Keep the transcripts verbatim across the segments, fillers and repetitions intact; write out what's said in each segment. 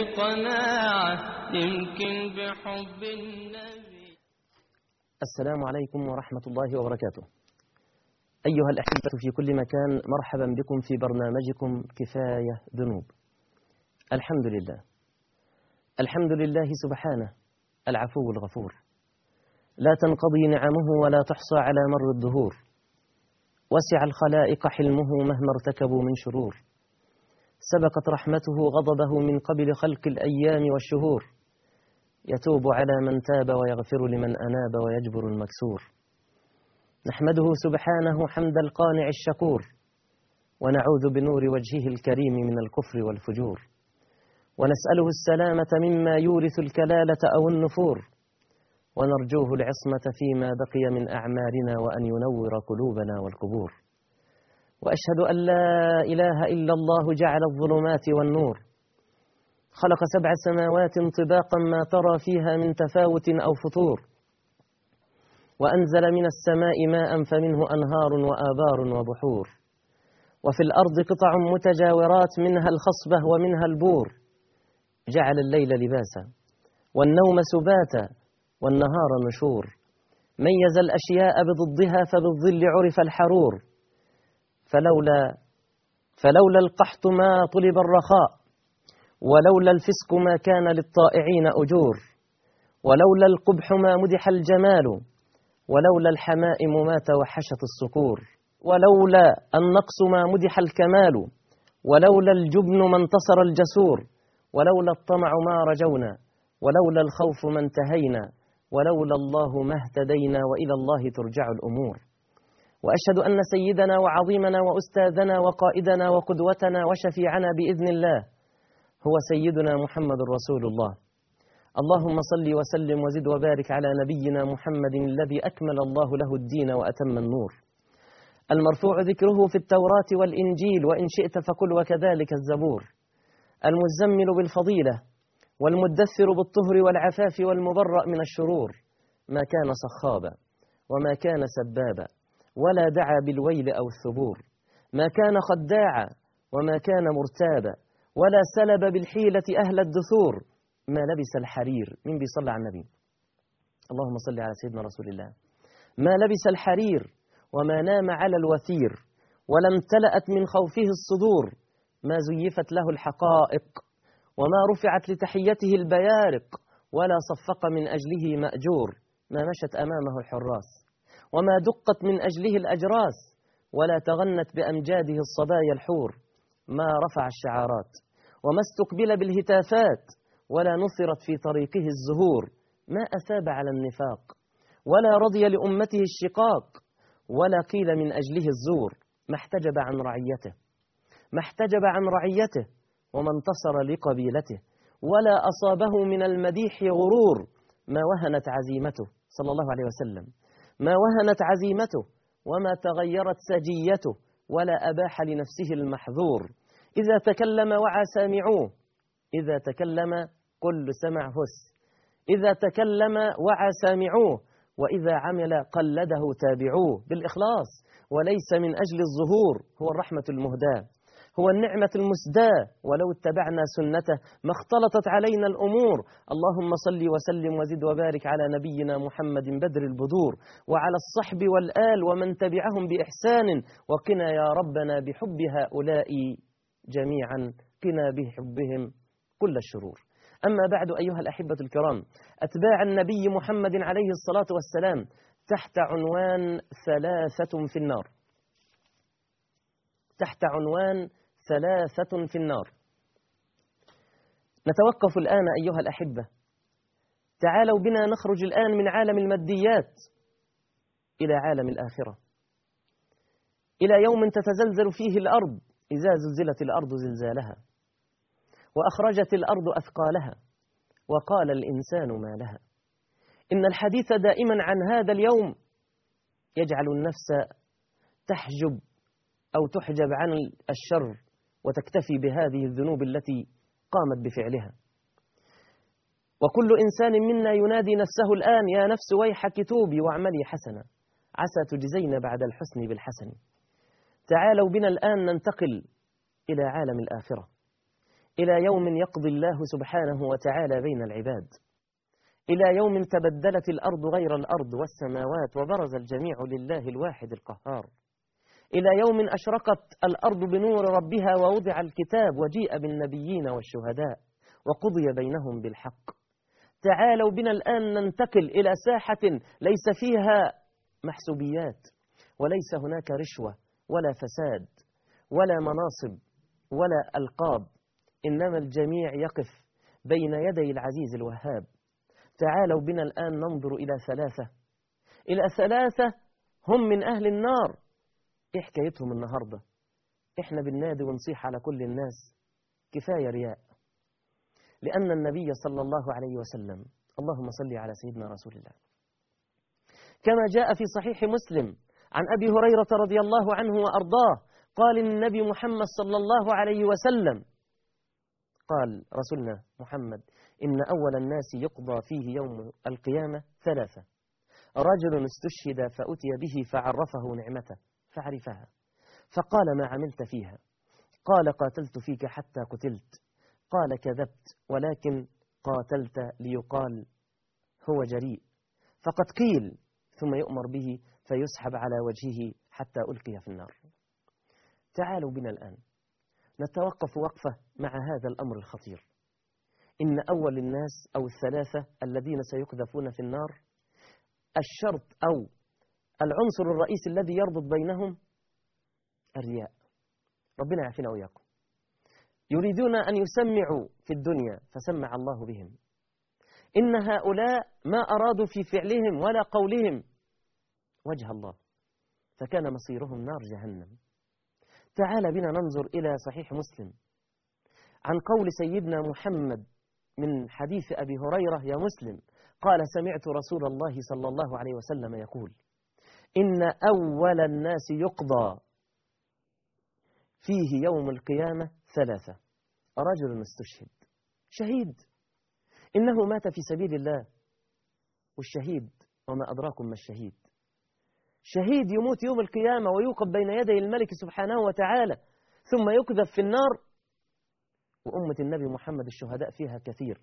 قناعة يمكن بحب النبي. السلام عليكم ورحمة الله وبركاته. أيها الأحبة في كل مكان، مرحبا بكم في برنامجكم كفاية ذنوب. الحمد لله، الحمد لله سبحانه العفو الغفور، لا تنقضي نعمه ولا تحصى على مر الدهور، وسع الخلائق حلمه مهما ارتكبوا من شرور، سبقت رحمته غضبه من قبل خلق الأيام والشهور، يتوب على من تاب ويغفر لمن أناب ويجبر المكسور. نحمده سبحانه حمد القانع الشكور، ونعوذ بنور وجهه الكريم من الكفر والفجور، ونسأله السلامة مما يورث الكلالة أو النفور، ونرجوه العصمة فيما بقي من أعمالنا وأن ينور قلوبنا والقبور. وأشهد أن لا إله إلا الله جعل الظلمات والنور، خلق سبع سماوات طباقا ما ترى فيها من تفاوت أو فطور، وأنزل من السماء ماء فمنه أنهار وآبار وبحور، وفي الأرض قطع متجاورات منها الخصبة ومنها البور، جعل الليل لباسا والنوم سباتا والنهار نشور، ميز الأشياء بضدها فبالظل عرف الحرور، فلولا فلولا القحط ما طلب الرخاء، ولولا الفسق ما كان للطائعين أجور، ولولا القبح ما مدح الجمال، ولولا الحمائم ما توحشت الصقور، ولولا النقص ما مدح الكمال، ولولا الجبن ما انتصر الجسور، ولولا الطمع ما رجونا، ولولا الخوف ما انتهينا، ولولا الله ما اهتدينا، وإلى الله ترجع الأمور. وأشهد أن سيدنا وعظيمنا وأستاذنا وقائدنا وقدوتنا وشفيعنا بإذن الله هو سيدنا محمد رسول الله. اللهم صل وسلم وزد وبارك على نبينا محمد الذي أكمل الله له الدين وأتم النور، المرفوع ذكره في التوراة والإنجيل وإن شئت فقل وكذلك الزبور، المزمل بالفضيلة والمدثر بالطهر والعفاف والمبرأ من الشرور، ما كان صخابا وما كان سبابا ولا دعا بالويل أو الثبور، ما كان خداعا وما كان مرتابا ولا سلب بالحيلة أهل الدثور، ما لبس الحرير. من بيصلى على النبي؟ اللهم صل على سيدنا رسول الله. ما لبس الحرير وما نام على الوثير، ولا امتلأت من خوفه الصدور، ما زيفت له الحقائق وما رفعت لتحيته البيارق، ولا صفق من أجله مأجور، ما مشت أمامه الحراس وما دقت من أجله الأجراس، ولا تغنت بأمجاده الصبايا الحور، ما رفع الشعارات وما استقبل بالهتافات، ولا نثرت في طريقه الزهور، ما أثاب على النفاق ولا رضي لأمته الشقاق، ولا قيل من أجله الزور، ما احتجب عن رعيته ما احتجب عن رعيته وما انتصر لقبيلته، ولا أصابه من المديح غرور، ما وهنت عزيمته صلى الله عليه وسلم ما وهنت عزيمته، وما تغيرت سجيته، ولا أباح لنفسه المحظور. إذا تكلم وعى سامعوه، إذا تكلم كل سمع هس، إذا تكلم وعى سامعوه، وإذا عمل قلده تابعوه، بالإخلاص وليس من أجل الظهور، هو الرحمة المهداة، هو النعمة المسداة، ولو اتبعنا سنته ما اختلطت علينا الأمور. اللهم صل وسلم وزد وبارك على نبينا محمد بدر البدور، وعلى الصحب والآل ومن تبعهم بإحسان، وقنا يا ربنا بحب هؤلاء جميعا، قنا بحبهم كل الشرور. أما بعد أيها الأحبة الكرام، أتباع النبي محمد عليه الصلاة والسلام، تحت عنوان ثلاثة في النار، تحت عنوان ثلاثة في النار. نتوقف الآن أيها الأحبة، تعالوا بنا نخرج الآن من عالم الماديات إلى عالم الآخرة، إلى يوم تتزلزل فيه الأرض إذا زلزلت الأرض زلزالها، وأخرجت الأرض أثقالها، وقال الإنسان ما لها. إن الحديث دائما عن هذا اليوم يجعل النفس تحجب أو تحجب عن الشر وتكتفي بهذه الذنوب التي قامت بفعلها. وكل إنسان منا ينادي نفسه الآن: يا نفس ويحك توبي واعملي حسنا عسى تجزين بعد الحسن بالحسن. تعالوا بنا الآن ننتقل إلى عالم الآخرة، إلى يوم يقضي الله سبحانه وتعالى بين العباد، إلى يوم تبدلت الأرض غير الأرض والسماوات وبرز الجميع لله الواحد القهار، إلى يوم أشرقت الأرض بنور ربها ووضع الكتاب وجيء بالنبيين والشهداء وقضي بينهم بالحق. تعالوا بنا الآن ننتقل إلى ساحة ليس فيها محسوبيات، وليس هناك رشوة ولا فساد ولا مناصب ولا ألقاب، إنما الجميع يقف بين يدي العزيز الوهاب. تعالوا بنا الآن ننظر إلى ثلاثة إلى ثلاثة هم من أهل النار. إيه حكايتهم النهاردة؟ إحنا بالنادي ونصيح على كل الناس، كفاية رياء. لأن النبي صلى الله عليه وسلم، اللهم صل على سيدنا رسول الله، كما جاء في صحيح مسلم عن أبي هريرة رضي الله عنه وأرضاه، قال النبي محمد صلى الله عليه وسلم، قال رسولنا محمد: إن أول الناس يقضى فيه يوم القيامة ثلاثة: رجل استشهد فأتي به فعرفه نعمته فعرفها فقال: ما عملت فيها؟ قال: قاتلت فيك حتى قتلت. قال: كذبت، ولكن قاتلت ليقال هو جريء. فقد قيل، ثم يؤمر به فيسحب على وجهه حتى ألقي في النار. تعالوا بنا الآن نتوقف وقفة مع هذا الأمر الخطير. إن أول الناس أو الثلاثة الذين سيقذفون في النار، الشرط أو العنصر الرئيسي الذي يربط بينهم الرياء. ربنا يعافينا وإياكم. يريدون أن يسمعوا في الدنيا فسمع الله بهم. إن هؤلاء ما أرادوا في فعلهم ولا قولهم وجه الله، فكان مصيرهم نار جهنم. تعال بنا ننظر إلى صحيح مسلم عن قول سيدنا محمد من حديث أبي هريرة: يا مسلم، قال: سمعت رسول الله صلى الله عليه وسلم يقول: إن أول الناس يقضى فيه يوم القيامة ثلاثة: رجل استشهد، شهيد، إنه مات في سبيل الله. والشهيد وما أدراكم ما الشهيد؟ شهيد يموت يوم القيامة ويوقف بين يدي الملك سبحانه وتعالى ثم يكذب في النار. وأمة النبي محمد الشهداء فيها كثير.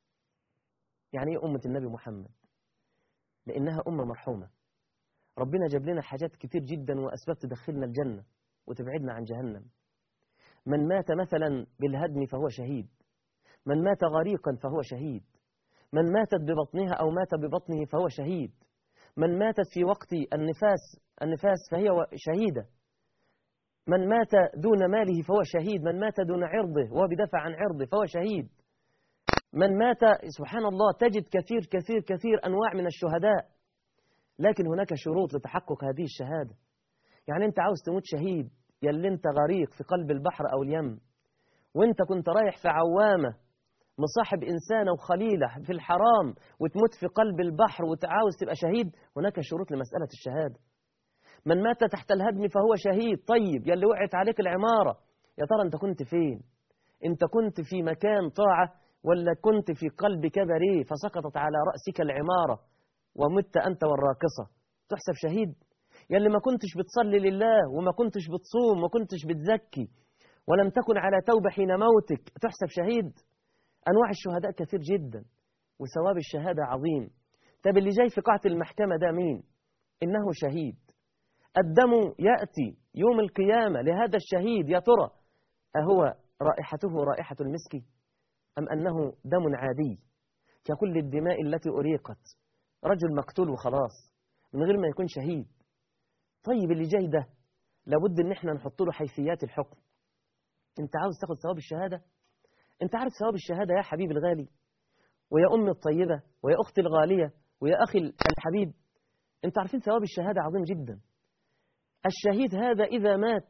يعني إيه أمة النبي محمد؟ لأنها أمة مرحومة. ربنا جاب لنا حاجات كتير جدا وأسباب تدخلنا الجنة وتبعدنا عن جهنم. من مات مثلا بالهدم فهو شهيد، من مات غريقا فهو شهيد، من ماتت ببطنها أو مات ببطنه فهو شهيد، من ماتت في وقت النفاس النفاس فهي شهيدة، من مات دون ماله فهو شهيد، من مات دون عرضه وهو بدافع عن عرضه فهو شهيد، من مات، سبحان الله، تجد كثير كثير كثير أنواع من الشهداء. لكن هناك شروط لتحقق هذه الشهادة. يعني أنت عاوز تموت شهيد يلي أنت غريق في قلب البحر أو اليم، وأنت كنت رايح في عوامة مصاحب إنسانة وخليلة في الحرام وتموت في قلب البحر وتعاوز تبقى شهيد، هناك شروط لمسألة الشهادة. من مات تحت الهدم فهو شهيد. طيب يلي وقعت عليك العمارة، يا ترى أنت كنت فين؟ أنت كنت في مكان طاعة ولا كنت في قلب كبريه فسقطت على رأسك العمارة ومت أنت والراقصة؟ تحسب شهيد؟ يلي ما كنتش بتصلي لله وما كنتش بتصوم وما كنتش بتزكي ولم تكن على توبة حين موتك، تحسب شهيد؟ أنواع الشهداء كثير جدا وثواب الشهادة عظيم. طب اللي جاي في قاعة المحكمة ده مين؟ إنه شهيد. الدم يأتي يوم القيامة لهذا الشهيد، يا ترى أهو رائحته رائحة المسك أم أنه دم عادي ككل الدماء التي أريقت؟ رجل مقتول وخلاص من غير ما يكون شهيد. طيب اللي جاي ده لابد ان احنا نحط له حيثيات الحكم. انت عاوز تاخد ثواب الشهادة؟ انت عارف ثواب الشهادة يا حبيبي الغالي ويا أمي الطيبة ويا أختي الغالية ويا أخي الحبيب؟ انت عارفين ثواب الشهادة عظيم جدا. الشهيد هذا إذا مات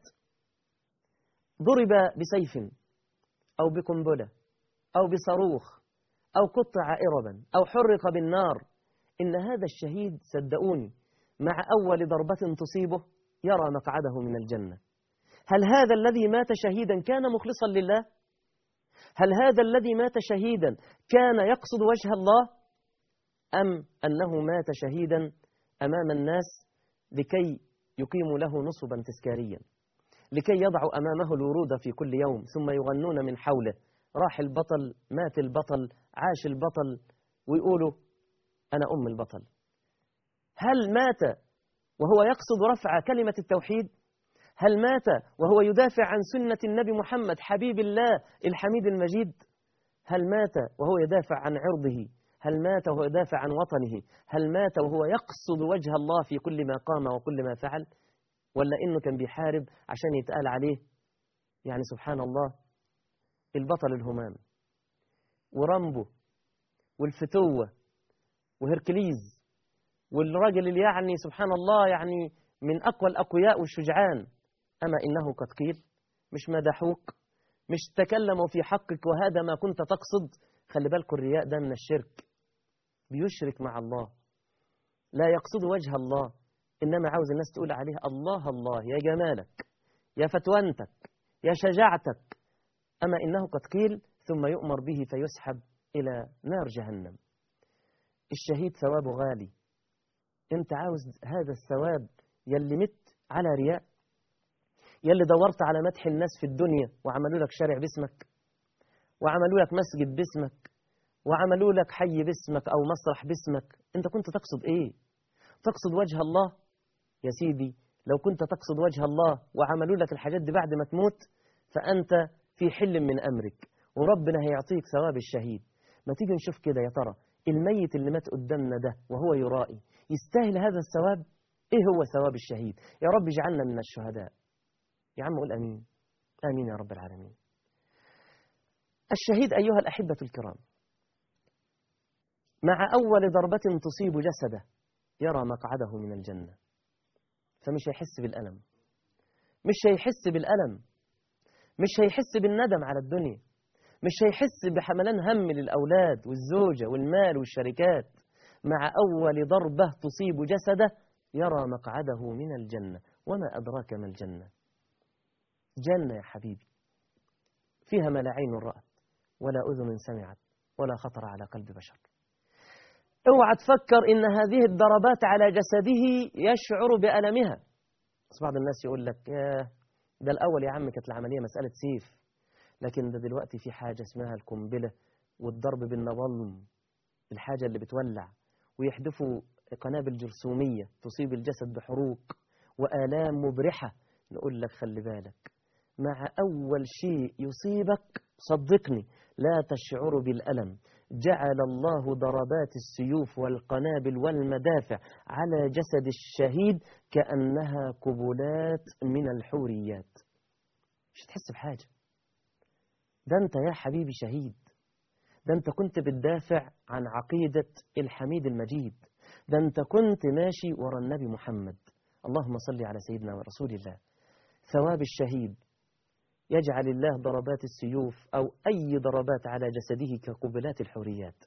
ضرب بسيف أو بقنبلة أو بصاروخ أو قطع إربا أو حرق بالنار، إن هذا الشهيد صدقوني مع أول ضربة تصيبه يرى مقعده من الجنة. هل هذا الذي مات شهيدا كان مخلصا لله؟ هل هذا الذي مات شهيدا كان يقصد وجه الله؟ أم أنه مات شهيدا أمام الناس لكي يقيموا له نصبا تذكاريا، لكي يضعوا أمامه الورود في كل يوم ثم يغنون من حوله راح البطل، مات البطل، عاش البطل، ويقولوا أنا أم البطل. هل مات وهو يقصد رفع كلمة التوحيد؟ هل مات وهو يدافع عن سنة النبي محمد حبيب الله الحميد المجيد؟ هل مات وهو يدافع عن عرضه؟ هل مات وهو يدافع عن وطنه؟ هل مات وهو يقصد وجه الله في كل ما قام وكل ما فعل؟ ولا إنه كان بيحارب عشان يتقال عليه يعني سبحان الله البطل الهمام ورامبو والفتوة وهركليز والراجل اللي يعني سبحان الله يعني من أقوى الأقوياء والشجعان؟ أما إنه قد قيل، مش مدحوك، مش تكلموا في حقك وهذا ما كنت تقصد. خلي بالكم الرياء ده من الشرك، بيشرك مع الله، لا يقصد وجه الله، إنما عاوز الناس تقول عليه الله الله يا جمالك يا فتوانتك يا شجاعتك. أما إنه قد قيل ثم يؤمر به فيسحب إلى نار جهنم. الشهيد ثوابه غالي. أنت عاوز هذا الثواب يلي مت على رياء، يلي دورت على مدح الناس في الدنيا وعملوا لك شارع باسمك وعملوا لك مسجد باسمك وعملوا لك حي باسمك أو مسرح باسمك، أنت كنت تقصد إيه؟ تقصد وجه الله؟ يا سيدي لو كنت تقصد وجه الله وعملوا لك الحاجات دي بعد ما تموت فأنت في حل من أمرك وربنا هيعطيك ثواب الشهيد. ما تيجي نشوف كده يا ترى الميت اللي مات قدامنا ده وهو يرائي يستاهل هذا الثواب؟ إيه هو ثواب الشهيد؟ يا رب اجعلنا من الشهداء. يا عم قول أمين. آمين يا رب العالمين. الشهيد أيها الأحبة الكرام مع أول ضربة تصيب جسده يرى مقعده من الجنة، فمش هيحس بالألم، مش هيحس بالألم، مش هيحس بالندم على الدنيا، مش هيحس بحملان هم للأولاد والزوجة والمال والشركات. مع أول ضربة تصيب جسده يرى مقعده من الجنة. وما أدراك ما الجنة؟ جنة يا حبيبي فيها ما لا عين رأت ولا أذن سمعت ولا خطر على قلب بشر. اوعى تفكر إن هذه الضربات على جسده يشعر بألمها. بس بعض الناس يقول لك ياه ده الأول يا عم كانت العملية مسألة سيف، لكن ده دلوقتي في حاجة اسمها القنبلة والضرب بالنبالم، الحاجة اللي بتولع، ويحدفوا قنابل جرثومية تصيب الجسد بحروق وآلام مبرحة. نقول لك خلي بالك، مع أول شيء يصيبك صدقني لا تشعر بالألم. جعل الله ضربات السيوف والقنابل والمدافع على جسد الشهيد كأنها قبلات من الحوريات، مش تحس بحاجة. ده أنت يا حبيبي شهيد، ده أنت كنت بتدافع عن عقيدة الحميد المجيد، ده أنت كنت ماشي ورا النبي محمد. اللهم صل على سيدنا ورسول الله. ثواب الشهيد يجعل الله ضربات السيوف أو أي ضربات على جسده كقبلات الحوريات.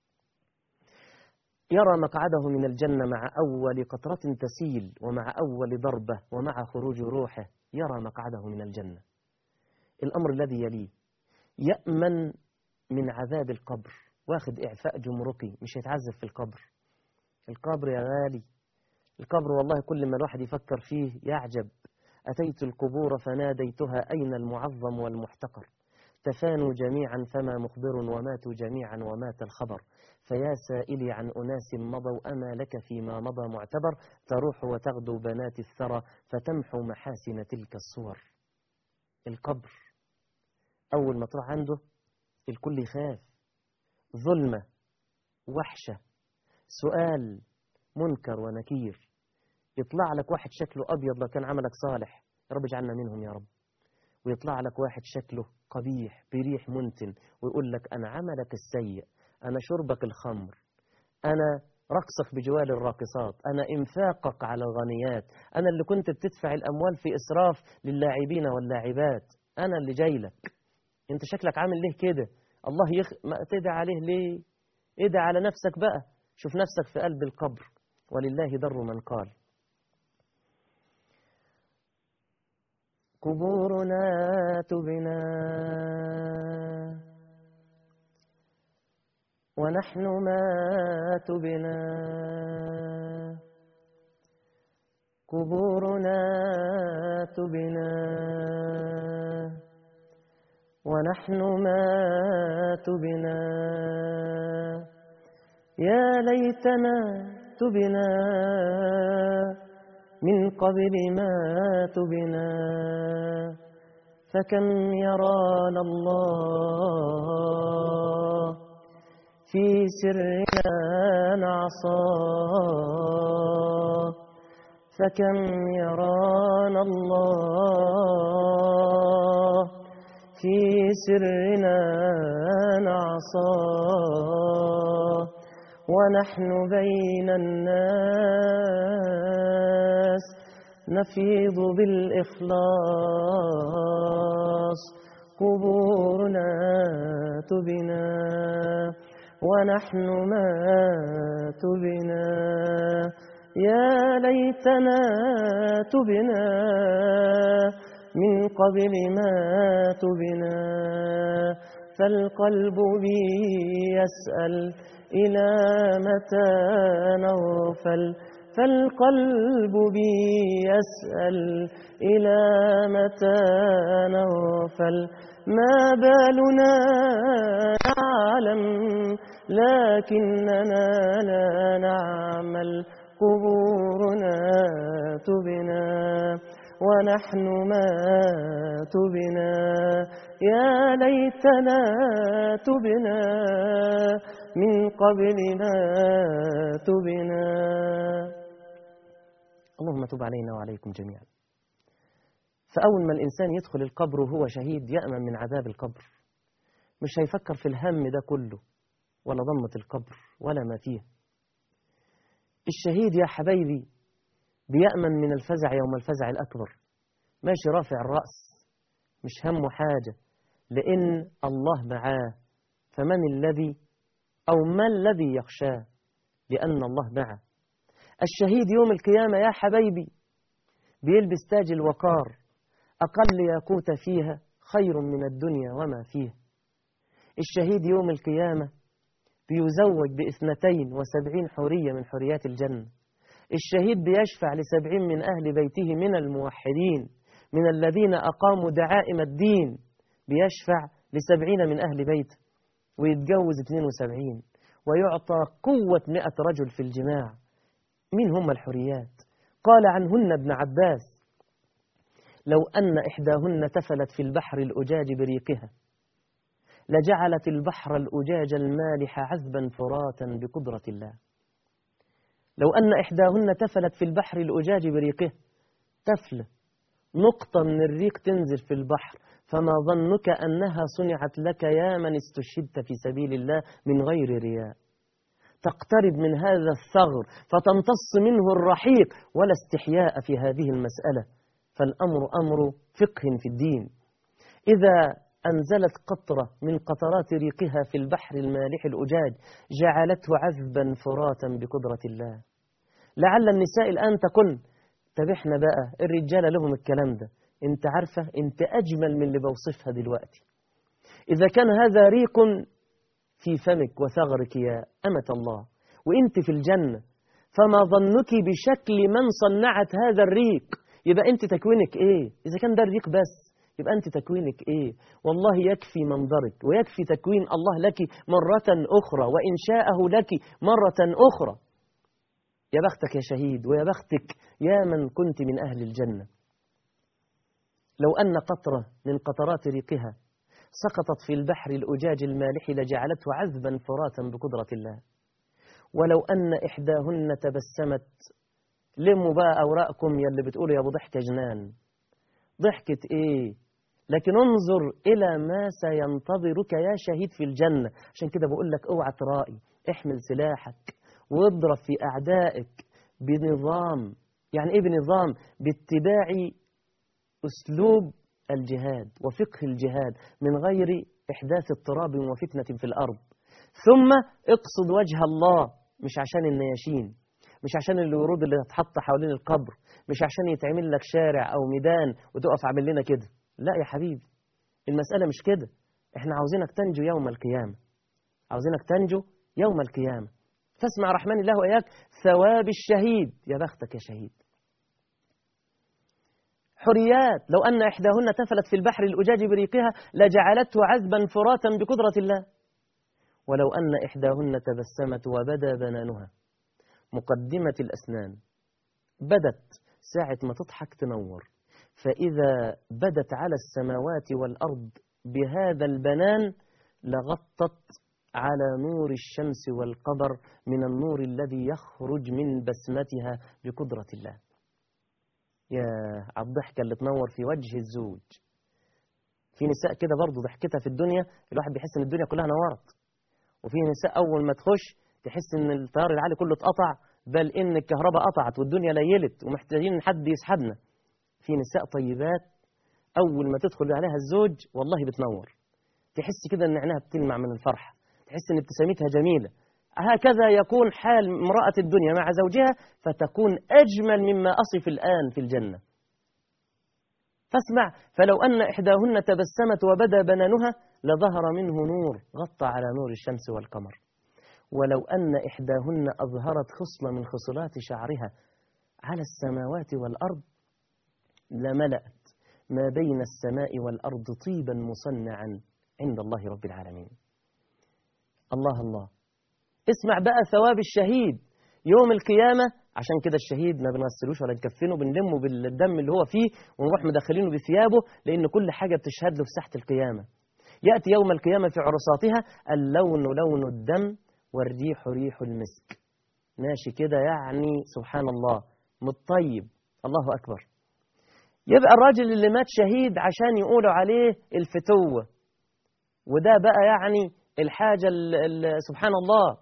يرى مقعده من الجنة مع أول قطرة تسيل ومع أول ضربة ومع خروج روحه يرى مقعده من الجنة. الأمر الذي يليه يأمن من عذاب القبر، واخد إعفاء جمركي، مش هيتعذب في القبر. القبر يا غالي، القبر والله كل ما الواحد يفكر فيه يعجب. أتيت القبور فناديتها أين المعظم والمحتقر، تفانوا جميعا فما مخبر وماتوا جميعا ومات الخبر، فيا سائلي عن أناس مضوا أما لك فيما مضى معتبر، تروح وتغدو بنات الثرى فتمحو محاسن تلك الصور. القبر أول ما تروح عنده الكل يخاف، ظلمة وحشة سؤال منكر ونكير. يطلع لك واحد شكله أبيض لو كان عملك صالح، يا رب اجعلنا منهم يا رب، ويطلع لك واحد شكله قبيح بريح منتن ويقول لك أنا عملك السيء، أنا شربك الخمر، أنا رقصك بجوال الراقصات، أنا إنفاقك على الغنيات، أنا اللي كنت بتدفع الأموال في إسراف للاعبين واللاعبات، أنا اللي جاي لك. أنت شكلك عامل ليه كده؟ الله يخ... ما تدعي عليه ليه؟ ادعي على نفسك بقى، شوف نفسك في قلب القبر. ولله در من قال قبورنا تبنا ونحن ما تبنا، قبورنا تبنا ونحن ما تبنا يا ليتنا تبنا من قبل ما تبنا فكم يرانا الله في سرنا نعصى فكم يرانا الله في سرنا نعصى ونحن بين الناس نفيض بالإخلاص قبورنا تبنا ونحن ما تبنا يا ليتنا تبنا من قبل ما تبنا فالقلب بي يسأل إلى متى نغفل فالقلب بي يسأل إلى متى نغفل ما بالنا نعلم لكننا لا نعمل قبورنا تبنا ونحن ما تبنا يا ليتنا تبنا من قبل ما تبنا. اللهم تب علينا وعليكم جميعا. فأول ما الإنسان يدخل القبر وهو شهيد يأمن من عذاب القبر، مش هيفكر في الهم ده كله ولا ضمة القبر ولا ما فيه. الشهيد يا حبايبي بيأمن من الفزع يوم الفزع الأكبر، ماشي رافع الرأس مش همه حاجة لأن الله معاه. فمن الذي أو ما الذي يخشاه لأن الله معه. الشهيد يوم القيامة يا حبايبي بيلبس تاج الوقار، أقل ياقوت فيها خير من الدنيا وما فيها. الشهيد يوم القيامة بيزوج باثنتين وسبعين حورية من حوريات الجنة. الشهيد بيشفع لسبعين من أهل بيته من الموحدين من الذين أقاموا دعائم الدين، بيشفع لسبعين من أهل بيته ويتجوز اثنين وسبعين ويعطى قوة مئة رجل في الجماع. مين هم الحوريات؟ قال عنهن ابن عباس: لو أن إحداهن تفلت في البحر الأجاج بريقها لجعلت البحر الأجاج المالح عذبا فراتا بقدرة الله. لو أن إحداهن تفلت في البحر الأجاج بريقها، تفل نقطة من الريق تنزل في البحر، فما ظنك أنها صنعت لك يا من استشهدت في سبيل الله من غير رياء. تقترب من هذا الثغر فتمتص منه الرحيق ولا استحياء في هذه المسألة، فالأمر أمر فقه في الدين. إذا أنزلت قطرة من قطرات ريقها في البحر المالح الأجاج جعلته عذبا فراتا بقدرة الله. لعل النساء الآن تقول: طب احنا بقى الرجالة لهم الكلام ده، انت عارفة انت أجمل من اللي بوصفها دلوقتي. إذا كان هذا ريق في فمك وثغرك يا أمة الله وانت في الجنة، فما ظنك بشكل من صنعت هذا الريق؟ يبقى انت تكوينك ايه؟ إذا كان ده الريق بس يبقى أنت تكوينك إيه؟ والله يكفي منظرك ويكفي تكوين الله لك مرة أخرى وإنشاءه لك مرة أخرى. يا بختك يا شهيد ويا بختك يا من كنت من أهل الجنة. لو أن قطرة من قطرات ريقها سقطت في البحر الأجاج المالح لجعلته عذبا فراتا بقدرة الله. ولو أن إحداهن تبسمت، لموا بقى أوراقكم يلي بتقولوا يا أبو ضحكة جنان، ضحكة إيه؟ لكن انظر إلى ما سينتظرك يا شهيد في الجنة. عشان كده بقول لك اوعى ترائي، احمل سلاحك واضرب في أعدائك بنظام. يعني إيه بنظام؟ باتباع أسلوب الجهاد وفقه الجهاد من غير إحداث اضطراب وفتنة في الأرض. ثم اقصد وجه الله، مش عشان النياشين، مش عشان الورود اللي هتحط حوالين القبر، مش عشان يتعمل لك شارع أو ميدان وتقف عامل لنا كده. لا يا حبيبي، المسألة مش كده. احنا عاوزينك تنجو يوم القيامة، عاوزينك تنجو يوم القيامة. فاسمع رحمن الله وإياك ثواب الشهيد. يا بختك يا شهيد. حريات، لو أن إحداهن تفلت في البحر الأجاج بريقها لجعلته عذبا فراتا بقدرة الله. ولو أن إحداهن تبسمت وبدا بنانها، مقدمة الأسنان بدت ساعة ما تضحك تنور، فإذا بدت على السماوات والأرض بهذا البنان لغطت على نور الشمس والقمر من النور الذي يخرج من بسمتها بقدرة الله. يا الضحكة اللي تنور في وجه الزوج. في نساء كده برضو ضحكتها في الدنيا الواحد بيحس ان الدنيا كلها نورت، وفي نساء اول ما تخش تحس ان التيار العالي كله اتقطع، بل ان الكهرباء قطعت والدنيا ليلت ومحتاجين حد يسحبنا. في نساء طيبات اول ما تدخل عليها الزوج والله بتنور، تحس كده ان عينها بتلمع من الفرحة، تحس ان ابتسامتها جميلة. هكذا يكون حال امرأة الدنيا مع زوجها، فتكون أجمل مما أصف الآن في الجنة. فاسمع، فلو أن إحداهن تبسمت وبدا بنانها لظهر منه نور غطى على نور الشمس والقمر. ولو أن إحداهن أظهرت خصلة من خصلات شعرها على السماوات والأرض لملأت ما بين السماء والأرض طيبا مصنعا عند الله رب العالمين. الله الله. اسمع بقى ثواب الشهيد يوم القيامة. عشان كده الشهيد ما بنغسلوش ولا نكفنه، بنلمه بالدم اللي هو فيه ونروح مدخلينه بثيابه، لأن كل حاجة بتشهد له في ساحة القيامة. يأتي يوم القيامة في عرصاتها اللون لون الدم والريح ريح المسك. ماشي كده يعني سبحان الله متطيب. الله أكبر. يبقى الراجل اللي مات شهيد عشان يقولوا عليه الفتوة، وده بقى يعني الحاجة اللي سبحان الله،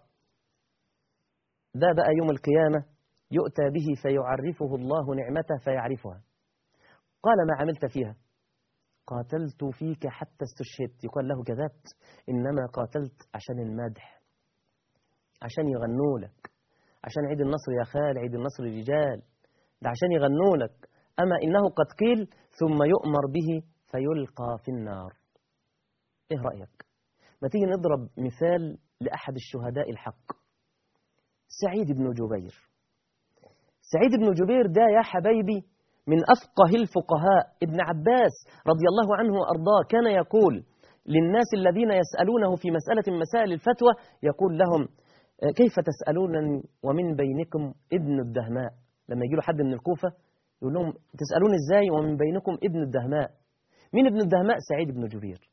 ده بقى يوم القيامة يؤتى به فيعرفه الله نعمته فيعرفها. قال ما عملت فيها؟ قاتلت فيك حتى استشهدت. يقال له كذبت، إنما قاتلت عشان المدح، عشان يغنوا لك، عشان عيد النصر يا خال، عيد النصر رجال، ده عشان يغنوا لك. أما إنه قد قيل ثم يؤمر به فيلقى في النار. إيه رأيك؟ ما تيجي نضرب مثال لأحد الشهداء الحق، سعيد بن جبير. سعيد بن جبير ده يا حبايبي من أفقه الفقهاء. ابن عباس رضي الله عنه وأرضاه كان يقول للناس الذين يسألونه في مسألة مسائل الفتوى، يقول لهم كيف تسألونني ومن بينكم ابن الدهماء. لما يجي له حد من الكوفة يقول لهم تسألون ازاي ومن بينكم ابن الدهماء. مين ابن الدهماء؟ سعيد بن جبير.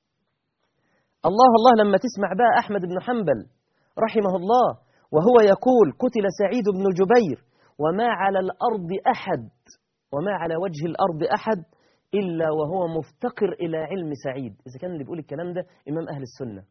الله الله لما تسمع بقى أحمد بن حنبل رحمه الله وهو يقول قتل سعيد بن جبير وما على الأرض أحد، وما على وجه الأرض أحد إلا وهو مفتقر إلى علم سعيد. إذا كان اللي بيقول الكلام ده إمام أهل السنة،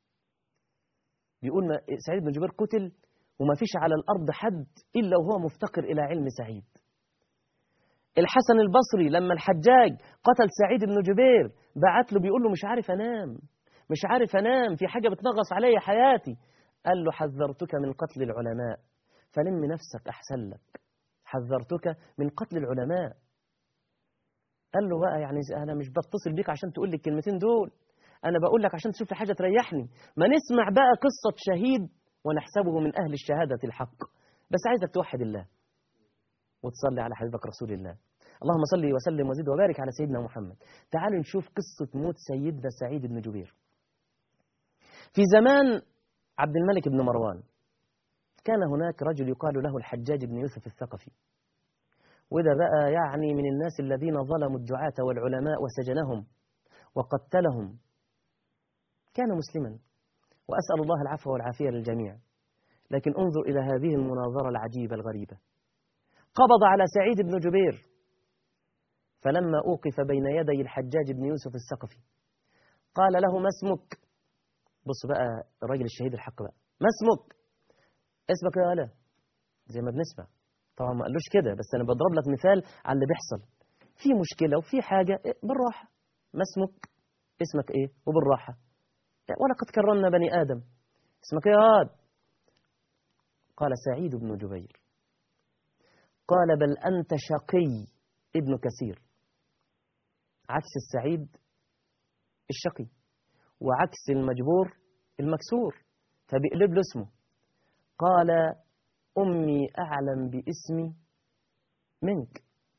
بيقول سعيد بن جبير قتل وما فيش على الأرض حد إلا وهو مفتقر إلى علم سعيد. الحسن البصري لما الحجاج قتل سعيد بن جبير بعت له بيقول له مش عارف أنام، مش عارف أنام، في حاجة بتنغص علي حياتي. قال له حذرتك من قتل العلماء فلم نفسك أحسن لك، حذرتك من قتل العلماء. قال له بقى يعني أنا مش بتصل بيك عشان تقول لي الكلمتين دول، أنا بقول لك عشان تشوف لي حاجة تريحني. ما نسمع بقى قصة شهيد ونحسبه من أهل الشهادة الحق. بس عايزك توحد الله وتصلي على حبيبك رسول الله. اللهم صل وسلم وزد وبارك على سيدنا محمد. تعالوا نشوف قصة موت سيدنا سعيد بن جبير. في زمان عبد الملك بن مروان كان هناك رجل يقال له الحجاج بن يوسف الثقفي، وده بقى يعني من الناس الذين ظلموا الدعاة والعلماء وسجنهم وقتلهم. كان مسلما وأسأل الله العفو والعافية للجميع، لكن انظر إلى هذه المناظرة العجيبة الغريبة. قبض على سعيد بن جبير، فلما أوقف بين يدي الحجاج بن يوسف الثقفي قال له ما اسمك؟ بص بقى الراجل الشهيد الحق بقى، ما اسمك؟ اسمك يا ولا، زي ما بنسمع. طبعا ما قالوش كده، بس أنا بضرب لك مثال على اللي بيحصل. في مشكلة وفي حاجة بالراحة. ما اسمك؟ اسمك ايه؟ وبالراحة. ولقد كرمنا بني آدم. اسمك يا واد؟ قال سعيد بن جبير. قال بل أنت شقي ابن كثير. عكس السعيد الشقي وعكس المجبور المكسور، فبيقلب له اسمه. قال أمي أعلم باسمي منك.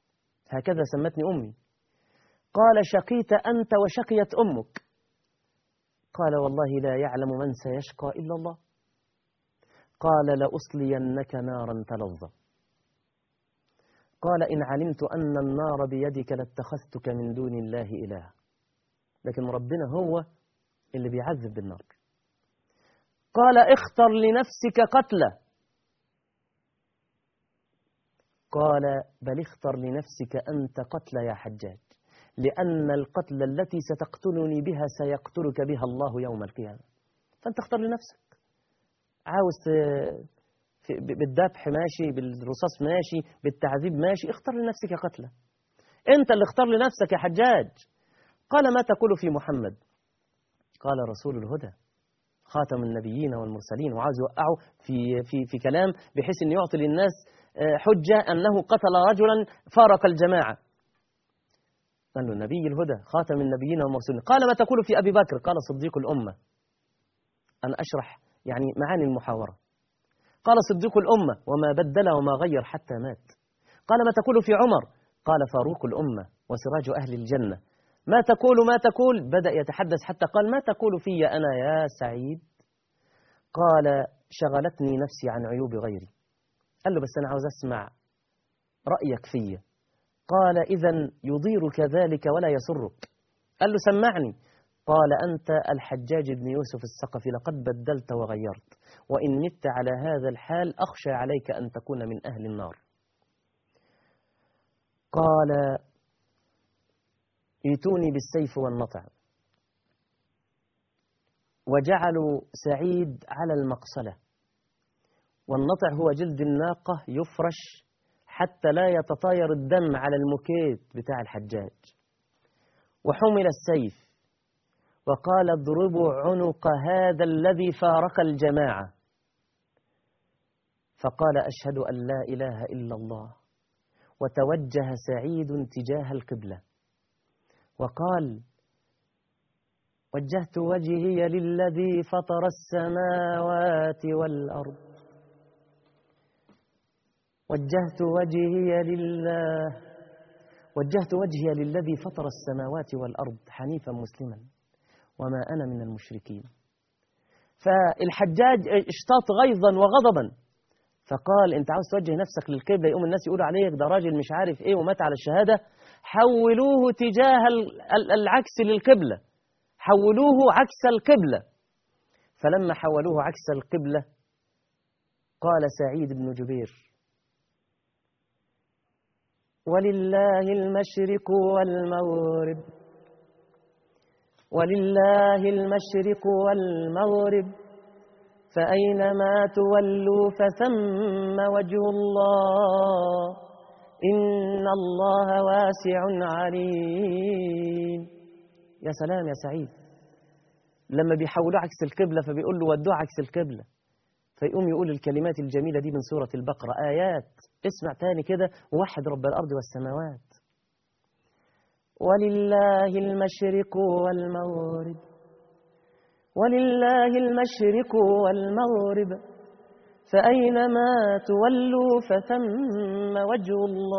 هكذا سمتني أمي. قال شقيت أنت وشقيت أمك. قال والله لا يعلم من سيشقى إلا الله. قال لأصلينك نارا تلظى. قال إن علمت أن النار بيدك لاتخذتك من دون الله إلها، لكن ربنا هو اللي بيعذب بالنار. قال اختر لنفسك قتله. قال بل اختر لنفسك أنت قتل يا حجاج، لأن القتل التي ستقتلني بها سيقتلك بها الله يوم القيامة. فأنت اختر لنفسك، عاوز بالذبح ماشي، بالرصاص ماشي، بالتعذيب ماشي، اختر لنفسك قتله. أنت اللي اختار لنفسك يا حجاج. قال ما تقول في محمد؟ قال رسول الهدى خاتم النبيين والمرسلين، وعاوز يوقعه في, في, في كلام بحيث أن يعطي للناس حجة أنه قتل رجلا فارق الجماعة. قال له نبي الهدى خاتم النبيين والمرسلين. قال ما تقول في أبي بكر؟ قال صديق الأمة. أنا أشرح يعني معاني المحاورة. قال صديق الأمة وما بدل وما غير حتى مات. قال ما تقول في عمر؟ قال فاروق الأمة وسراج أهل الجنة. ما تقول ما تقول؟ بدأ يتحدث حتى قال ما تقول في أنا يا سعيد؟ قال شغلتني نفسي عن عيوب غيري. قال له بس أنا عاوز أسمع رأيك فيا. قال إذن يضيرك ذلك ولا يسرك. قال له سمعني. قال أنت الحجاج بن يوسف الثقفي، لقد بدلت وغيرت، وإن مت على هذا الحال أخشى عليك أن تكون من أهل النار. قال ائتوني بالسيف والنطع. وجعلوا سعيد على المقصلة، والنطع هو جلد الناقة يفرش حتى لا يتطاير الدم على المكيت بتاع الحجاج. وحمل السيف وقال اضربوا عنق هذا الذي فارق الجماعة. فقال أشهد أن لا إله إلا الله، وتوجه سعيد تجاه القبلة وقال وجهت وجهي للذي فطر السماوات والأرض، وجهت وجهي لله وجهت وجهي للذي فطر السماوات والأرض حنيفا مسلما وما أنا من المشركين. فالحجاج اشتاط غيظا وغضبا، فقال انت عاوز توجه نفسك للقبلة يقوم الناس يقولوا عليك ده راجل مش عارف ايه ومات على الشهادة، حولوه تجاه العكس للقبلة، حولوه عكس القبلة. فلما حولوه عكس القبلة قال سعيد بن جبير ولله المشرق والمغرب، ولله المشرق والمغرب، فأينما تولوا فثم وجه الله، إن الله واسع عليم. يا سلام يا سعيد، لما بيحولوا عكس القبلة فبيقول له ودوه عكس القبلة، فيقوم يقول الكلمات الجميلة دي من سورة البقرة، آيات اسمع تاني كده، وحد رب الأرض والسماوات. ولله المشرق والمغرب، ولله المشرق والمغرب، فأينما تولوا فثم وجه